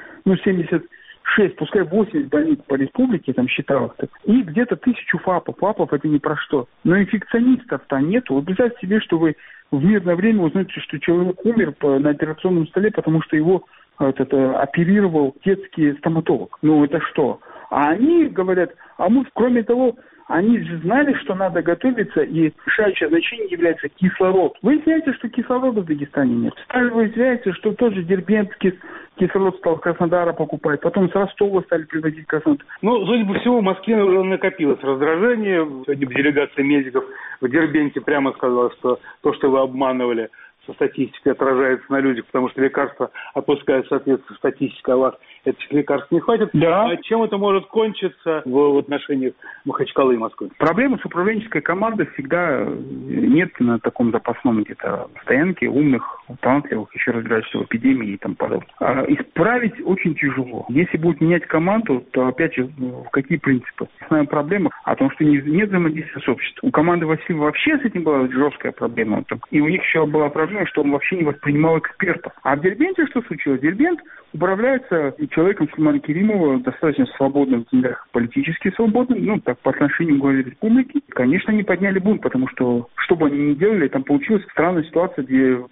76, пускай 80 больниц по республике, там считалось так, и где-то 1000 ФАПов. ФАПов это не про что. Но инфекционистов-то нету. Вы представьте себе, что вы в мирное время узнаете, что человек умер на операционном столе, потому что его оперировал детский стоматолог. Ну это что? А они говорят, кроме того, они же знали, что надо готовиться, и решающее значение является кислород. Выясняется, что кислорода в Дагестане нет. Выясняется, что тоже дербентский кислород стал Краснодара покупать, потом с Ростова стали привозить Краснодар. Ну, судя по всему, в Москве уже накопилось раздражение. Сегодня делегация медиков в Дербенте прямо сказала, что то, что вы обманывали, со статистикой отражается на людях, потому что лекарства отпускают в соответствии с статистикой, а у вас этих лекарств не хватит. Да. А чем это может кончиться в отношениях Махачкалы и Москвы? Проблема с управленческой командой всегда нет на таком запасном где-то стоянке умных, талантливых, еще разбирающихся в эпидемии и тому подобное. Исправить очень тяжело. Если будут менять команду, то опять же, какие принципы? Основная проблема о том, что нет взаимодействия с обществом. У команды Васильева вообще с этим была жесткая проблема. И у них еще была проблема, что он вообще не воспринимал экспертов. А в Дербенте что случилось? Дербент управляется человеком Сулеймана Керимова, достаточно свободным в деньгах, политически свободным, так по отношению к главе республики. Конечно, они подняли бунт, потому что, что бы они ни делали, там получилась странная ситуация, где Керимов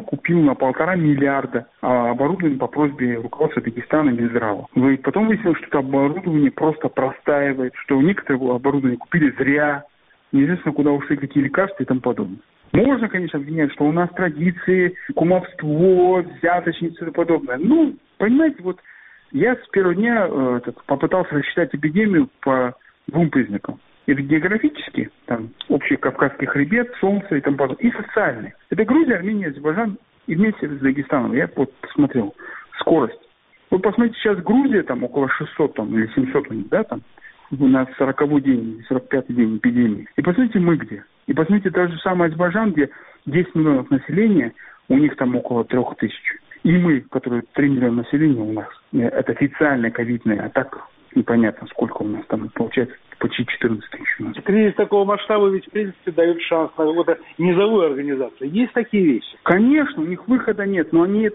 купил на 1,5 миллиарда оборудование по просьбе руководства Дагестана Минздрава. И потом выяснилось, что это оборудование просто простаивает, что некоторые оборудование купили зря, неизвестно куда ушли какие лекарства и тому подобное. Можно, конечно, обвинять, что у нас традиции, кумовство, взяточницы и подобное. Ну, понимаете, вот я с первого дня попытался рассчитать эпидемию по 2 признакам. Это географически, там, общий Кавказский хребет, солнце и тому подобное, и социальный. Это Грузия, Армения, Азербайджан и вместе с Дагестаном. Я вот посмотрел скорость. Вы посмотрите, сейчас Грузия, там, около 600 там, или 700 у них, да, там, на 40-й день, 45-й день эпидемии. И посмотрите, мы где. И посмотрите, тот же самый Азербайджан, где 10 миллионов населения, у них там около 3000. И мы, которые 3 миллиона населения у нас, это официальная ковидная, а так непонятно, сколько у нас там получается, почти 14 тысяч у нас. Кризис такого масштаба ведь, в принципе, дает шанс на какую-то низовую организацию. Есть такие вещи? Конечно, у них выхода нет, но они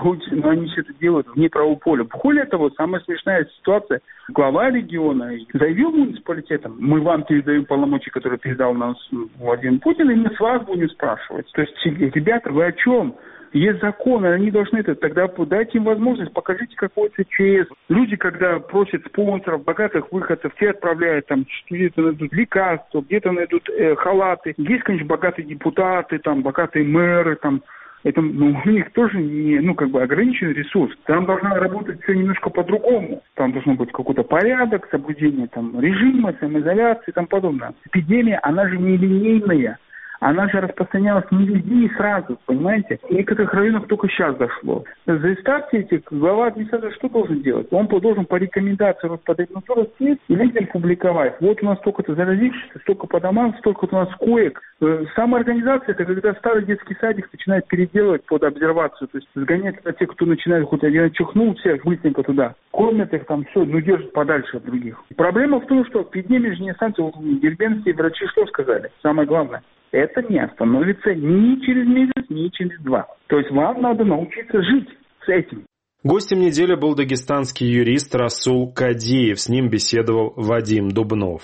они все это делают вне правового поля. Более того, самая смешная ситуация, глава региона заявил муниципалитетом: мы вам передаем полномочия, которые передал нам Владимир Путин, и мы с вас будем спрашивать. То есть, ребята, вы о чем? Есть законы, они должны это. Тогда дайте им возможность, покажите какой-то ЧС. Люди, когда просят спонсоров, богатых выходцев, те отправляют там, где-то найдут лекарства, где-то найдут халаты. Есть, конечно, богатые депутаты, там, богатые мэры, там. Это, у них тоже не, ограниченный ресурс. Там должна работать все немножко по-другому. Там должен быть какой-то порядок, соблюдение там режима, самоизоляции и тому подобное. Эпидемия, она же нелинейная. Она же распространялась не везде и сразу, понимаете? В некоторых районах только сейчас дошло. Заставьте этих, глава администрации что должен делать? Он должен по рекомендации Роспотребнадзора сесть и людям публиковать. Вот у нас столько-то заразившихся, столько по домам, столько-то у нас коек. Самоорганизация – это когда старый детский садик начинает переделывать под обсервацию, то есть сгонять на тех, кто начинает хоть один чихнул, всех быстренько туда. Кормят их там, все, держат подальше от других. Проблема в том, что эпидемия же не останется. Вот дербенские врачи что сказали? Самое главное. Это не остановится ни через месяц, ни через 2. То есть вам надо научиться жить с этим. Гостем недели был дагестанский юрист Расул Кадиев. С ним беседовал Вадим Дубнов.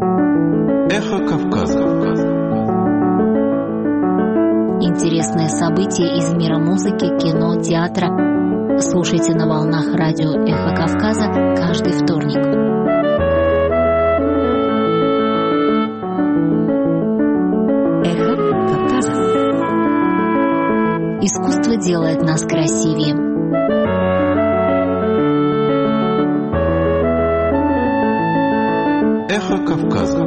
Эхо Кавказа. Интересные события из мира музыки, кино, театра. Слушайте на волнах радио Эхо Кавказа каждый вторник. Искусство делает нас красивее. Эхо Кавказа.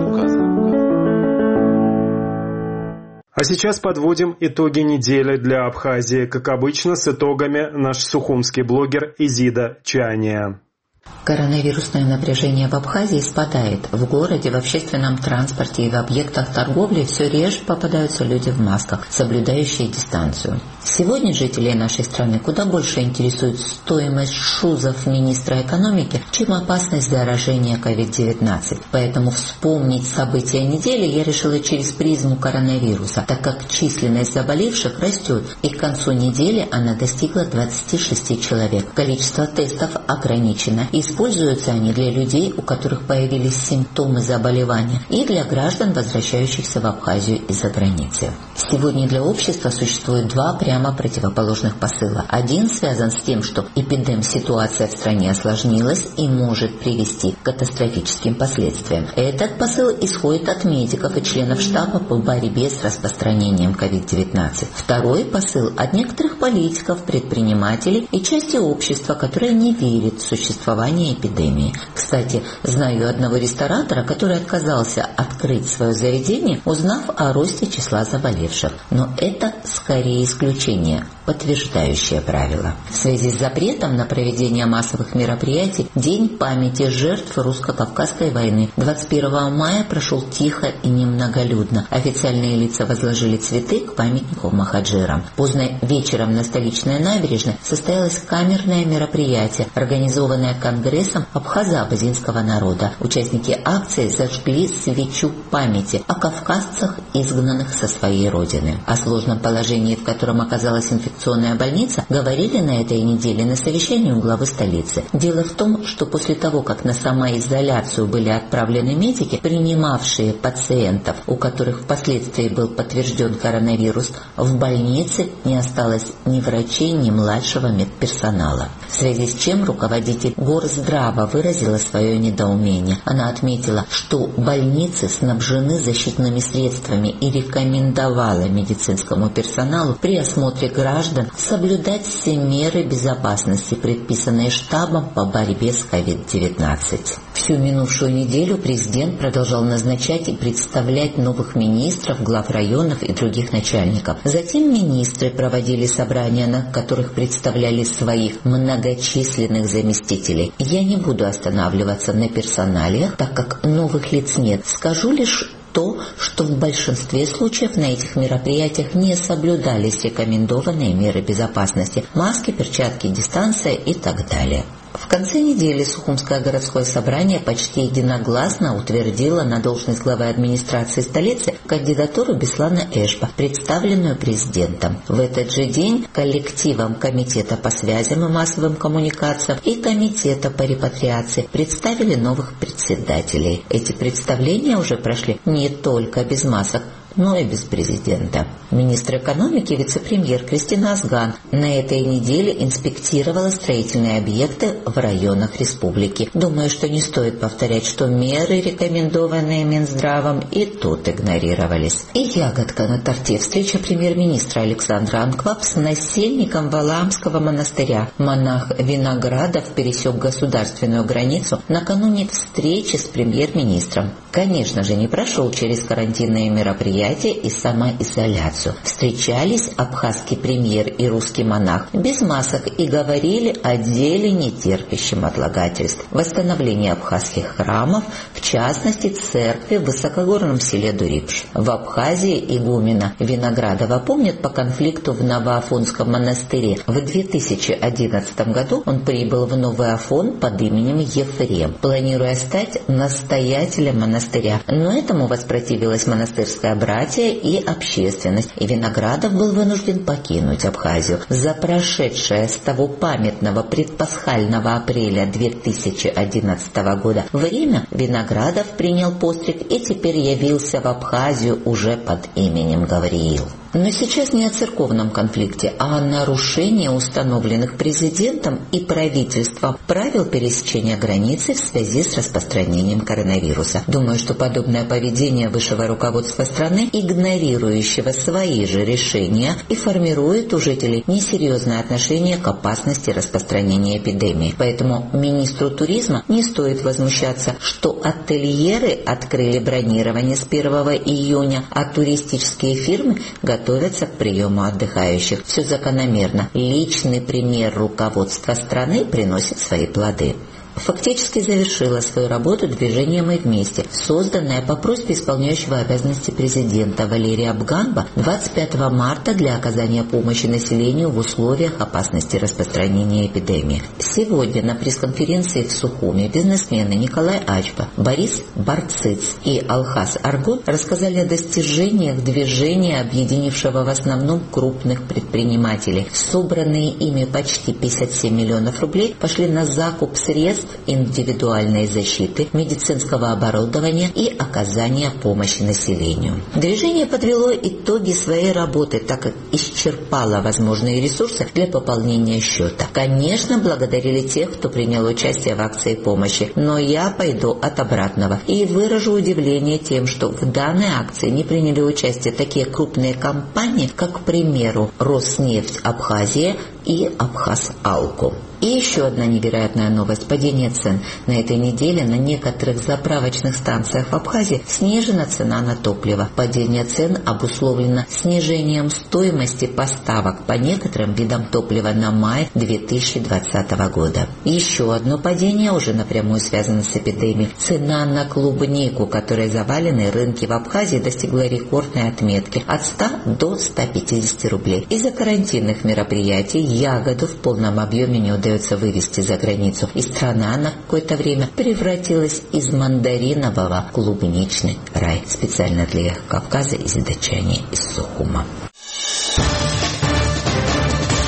А сейчас подводим итоги недели для Абхазии. Как обычно, с итогами наш сухумский блогер Изида Чания. Коронавирусное напряжение в Абхазии спадает. В городе, в общественном транспорте и в объектах торговли все реже попадаются люди в масках, соблюдающие дистанцию. Сегодня жителей нашей страны куда больше интересует стоимость шузов министра экономики, чем опасность заражения COVID-19. Поэтому вспомнить события недели я решила через призму коронавируса, так как численность заболевших растет, и к концу недели она достигла 26 человек. Количество тестов ограничено. Используются они для людей, у которых появились симптомы заболевания, и для граждан, возвращающихся в Абхазию из-за границы. Сегодня для общества существует два прямо противоположных посыла. Один связан с тем, что эпидем-ситуация в стране осложнилась и может привести к катастрофическим последствиям. Этот посыл исходит от медиков и членов штаба по борьбе с распространением COVID-19. Второй посыл от некоторых политиков, предпринимателей и части общества, которая не верит в существование эпидемии. Кстати, знаю одного ресторатора, который отказался открыть свое заведение, узнав о росте числа заболевших. Но это скорее исключение, подтверждающее правило. В связи с запретом на проведение массовых мероприятий День памяти жертв русско-кавказской войны 21 мая прошел тихо и немноголюдно. Официальные лица возложили цветы к памятнику махаджирам. Поздно вечером на столичной набережной состоялось камерное мероприятие, организованное Конгрессом абхазо-абазинского народа. Участники акции зажгли свечу памяти о кавказцах, изгнанных со своей родины. О сложном положении, в котором оказалась инфекционная инфекционная больница, говорили на этой неделе на совещании у главы столицы. Дело в том, что после того, как на самоизоляцию были отправлены медики, принимавшие пациентов, у которых впоследствии был подтвержден коронавирус, в больнице не осталось ни врачей, ни младшего медперсонала. В связи с чем руководитель Горздрава выразила свое недоумение. Она отметила, что больницы снабжены защитными средствами и рекомендовала медицинскому персоналу при осмотре граждан соблюдать все меры безопасности, предписанные штабом по борьбе с COVID-19. Всю минувшую неделю президент продолжал назначать и представлять новых министров, глав районов и других начальников. Затем министры проводили собрания, на которых представляли своих многочисленных заместителей. Я не буду останавливаться на персоналиях, так как новых лиц нет. Скажу лишь то, что в большинстве случаев на этих мероприятиях не соблюдались рекомендованные меры безопасности: маски, перчатки, дистанция и так далее. В конце недели Сухумское городское собрание почти единогласно утвердило на должность главы администрации столицы кандидатуру Беслана Эшба, представленную президентом. В этот же день коллективом Комитета по связям и массовым коммуникациям и Комитета по репатриации представили новых председателей. Эти представления уже прошли не только без масок, но и без президента. Министр экономики, вице-премьер Кристина Азган на этой неделе инспектировала строительные объекты в районах республики. Думаю, что не стоит повторять, что меры, рекомендованные Минздравом, и тут игнорировались. И ягодка на торте: встреча премьер-министра Александра Анкваб с насельником Валаамского монастыря. Монах Виноградов пересек государственную границу накануне встречи с премьер-министром. Конечно же, не прошел через карантинные мероприятия и самоизоляцию. Встречались абхазский премьер и русский монах без масок и говорили о деле, не терпящем отлагательств: восстановление абхазских храмов, в частности церкви в высокогорном селе Дурипш. В Абхазии игумена Виноградова помнят по конфликту в Новоафонском монастыре. В 2011 году он прибыл в Новый Афон под именем Ефрем, планируя стать настоятелем монастыря. Но этому воспротивилась монастырская братья и общественность, и Виноградов был вынужден покинуть Абхазию. За прошедшее с того памятного предпасхального апреля 2011 года время Виноградов принял постриг и теперь явился в Абхазию уже под именем Гавриил. Но сейчас не о церковном конфликте, а о нарушении установленных президентом и правительством правил пересечения границы в связи с распространением коронавируса. Думаю, что подобное поведение высшего руководства страны, игнорирующего свои же решения, и формирует у жителей несерьезное отношение к опасности распространения эпидемии. Поэтому министру туризма не стоит возмущаться, что ательеры открыли бронирование с 1 июня, а туристические фирмы готовятся к приему отдыхающих. Все закономерно. Личный пример руководства страны приносит свои плоды. Фактически завершила свою работу движение «Мы вместе», созданное по просьбе исполняющего обязанности президента Валерия Абганба 25 марта для оказания помощи населению в условиях опасности распространения эпидемии. Сегодня на пресс-конференции в Сухуме бизнесмены Николай Ачба, Борис Барциц и Алхаз Аргун рассказали о достижениях движения, объединившего в основном крупных предпринимателей. Собранные ими почти 57 миллионов рублей пошли на закуп средств индивидуальной защиты, медицинского оборудования и оказания помощи населению. Движение подвело итоги своей работы, так как исчерпало возможные ресурсы для пополнения счета. Конечно, благодарили тех, кто принял участие в акции помощи, но я пойду от обратного и выражу удивление тем, что в данной акции не приняли участие такие крупные компании, как, к примеру, Роснефть Абхазия и Абхаз-Алку. И еще одна невероятная новость – падение цен. На этой неделе на некоторых заправочных станциях в Абхазии снижена цена на топливо. Падение цен обусловлено снижением стоимости поставок по некоторым видам топлива на май 2020 года. Еще одно падение уже напрямую связано с эпидемией. Цена на клубнику, которой завалены рынки в Абхазии, достигла рекордной отметки – от 100 до 150 рублей. Из-за карантинных мероприятий ягоду в полном объеме не удается вывести за границу, и страна на какое-то время превратилась из мандаринового в клубничный рай. Специально для Кавказа из Дачани, из Сухума.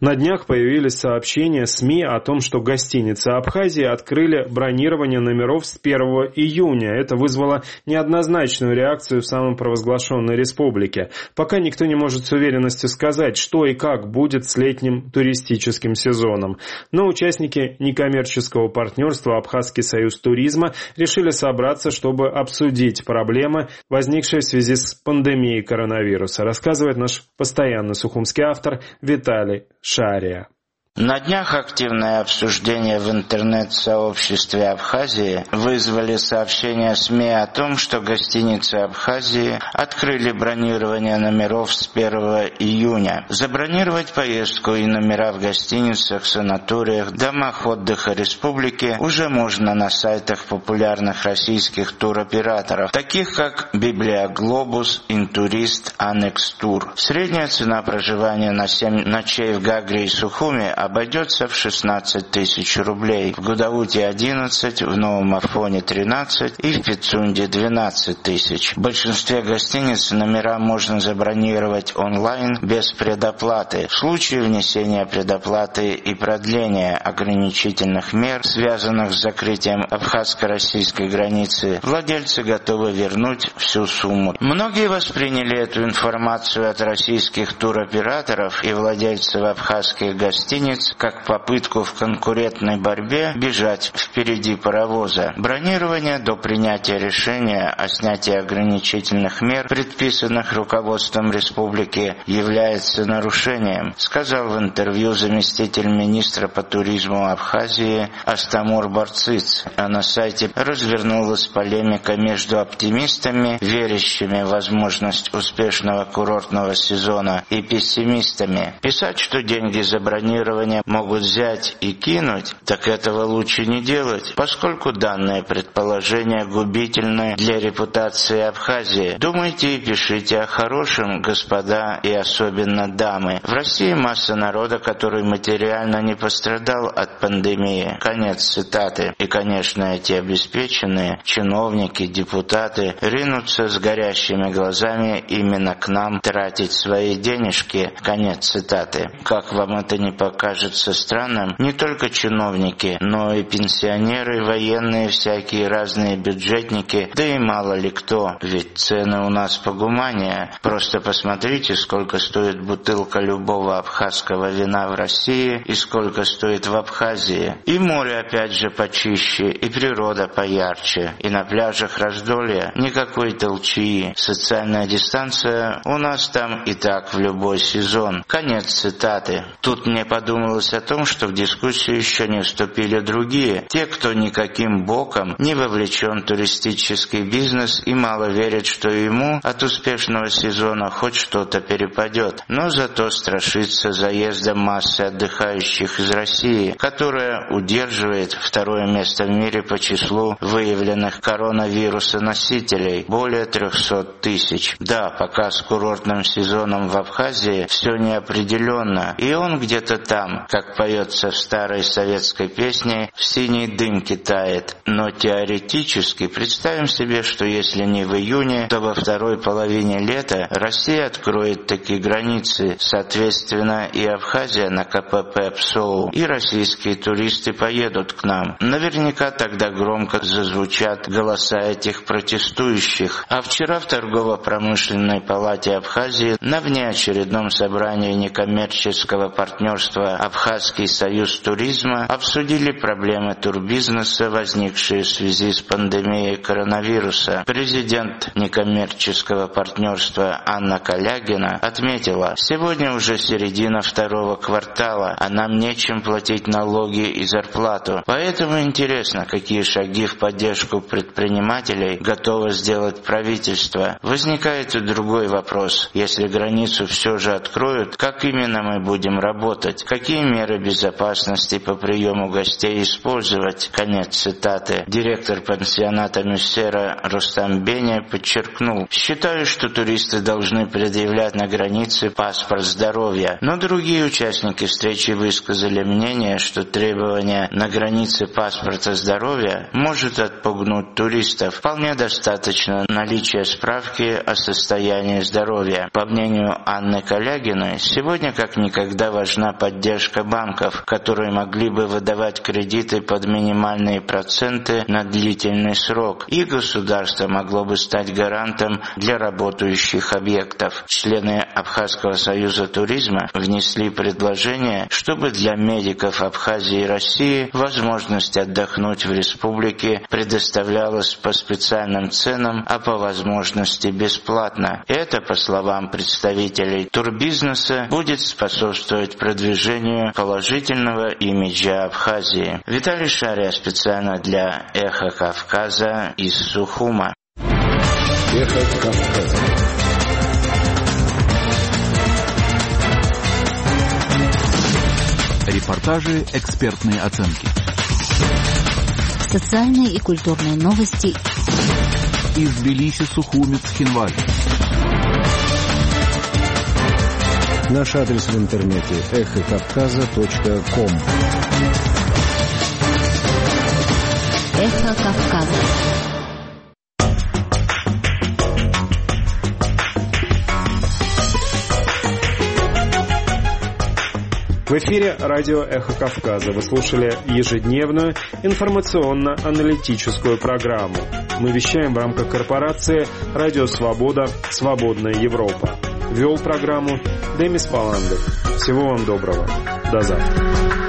На днях появились сообщения СМИ о том, что гостиницы Абхазии открыли бронирование номеров с 1 июня. Это вызвало неоднозначную реакцию в самопровозглашенной республике. Пока никто не может с уверенностью сказать, что и как будет с летним туристическим сезоном. Но участники некоммерческого партнерства Абхазский союз туризма решили собраться, чтобы обсудить проблемы, возникшие в связи с пандемией коронавируса, рассказывает наш постоянный сухумский автор Виталий Шария. На днях активное обсуждение в интернет-сообществе Абхазии вызвали сообщения СМИ о том, что гостиницы Абхазии открыли бронирование номеров с 1 июня. Забронировать поездку и номера в гостиницах, санаториях, домах отдыха республики уже можно на сайтах популярных российских туроператоров, таких как Библиоглобус, Интурист, Анекс-Тур. Средняя цена проживания на 7 ночей в Гагре и Сухуми обойдется в 16 тысяч рублей, в Гудауте 11, в Новом Афоне 13 и в Пицунде 12 тысяч. В большинстве гостиниц номера можно забронировать онлайн без предоплаты. В случае внесения предоплаты и продления ограничительных мер, связанных с закрытием абхазско-российской границы, владельцы готовы вернуть всю сумму. Многие восприняли эту информацию от российских туроператоров и владельцев абхазских гостиниц как попытку в конкурентной борьбе бежать впереди паровоза. Бронирование до принятия решения о снятии ограничительных мер, предписанных руководством республики, является нарушением, сказал в интервью заместитель министра по туризму Абхазии Астамур Барциц. А на сайте развернулась полемика между оптимистами, верящими в возможность успешного курортного сезона, и пессимистами. Писать, что деньги за бронирование могут взять и кинуть, так этого лучше не делать, поскольку данное предположение губительное для репутации Абхазии. Думайте и пишите о хорошем, господа, и особенно дамы. В России масса народа, который материально не пострадал от пандемии. Конец цитаты. И, конечно, эти обеспеченные чиновники, депутаты ринутся с горящими глазами именно к нам тратить свои денежки. Конец цитаты. Как вам это не покажется странным, не только чиновники, но и пенсионеры, военные, всякие разные бюджетники, да и мало ли кто, ведь цены у нас погуманнее. Просто посмотрите, сколько стоит бутылка любого абхазского вина в России и сколько стоит в Абхазии. И море опять же почище, и природа поярче, и на пляжах раздолья никакой толчии. Социальная дистанция у нас там и так в любой сезон. Конец цитаты. Тут мне подумалось о том, что в дискуссию еще не вступили другие, те, кто никаким боком не вовлечен в туристический бизнес и мало верит, что ему от успешного сезона хоть что-то перепадет, но зато страшится заездом массы отдыхающих из России, которая удерживает второе место в мире по числу выявленных коронавируса носителей, более 300 тысяч. Да, пока с курортным сезоном в Абхазии все неопределенно, и он где-то там, как поется в старой советской песне, в синей дымке тает. Но теоретически представим себе, что если не в июне, то во второй половине лета Россия откроет такие границы, соответственно и Абхазия на КПП ПСОУ, и российские туристы поедут к нам. Наверняка тогда громко зазвучат голоса этих протестующих. А вчера в торгово-промышленной палате Абхазии на внеочередном собрании некоммерческого партнерства Абхазский союз туризма обсудили проблемы турбизнеса, возникшие в связи с пандемией коронавируса. Президент некоммерческого партнерства Анна Калягина отметила: сегодня уже середина второго квартала, а нам нечем платить налоги и зарплату. Поэтому интересно, какие шаги в поддержку предпринимателей готово сделать правительство. Возникает и другой вопрос. Если границу все же откроют, как именно мы будем работать? Какие меры безопасности по приему гостей использовать? Конец цитаты. Директор пансионата Мюссера Рустам Беня подчеркнул: считаю, что туристы должны предъявлять на границе паспорт здоровья. Но другие участники встречи высказали мнение, что требование на границе паспорта здоровья может отпугнуть туристов. Вполне достаточно наличия справки о состоянии здоровья. По мнению Анны Калягиной, сегодня как никогда важна поддержка поддержка банков, которые могли бы выдавать кредиты под минимальные проценты на длительный срок, и государство могло бы стать гарантом для работающих объектов. Члены Абхазского союза туризма внесли предложение, чтобы для медиков Абхазии и России возможность отдохнуть в республике предоставлялась по специальным ценам, а по возможности бесплатно. Это, по словам представителей турбизнеса, будет способствовать продвижению положительного имиджа Абхазии. Виталий Шария специально для «Эхо Кавказа» из Сухума. «Эхо Кавказа». Репортажи, экспертные оценки. Социальные и культурные новости из Тбилиси, Сухуми, Цхинвали. Наш адрес в интернете эхокавказа.ком. Эхо Кавказа. В эфире радио «Эхо Кавказа». Вы слушали ежедневную информационно-аналитическую программу. Мы вещаем в рамках корпорации «Радио Свобода. Свободная Европа». Вел программу Демис Паландов. Всего вам доброго. До завтра.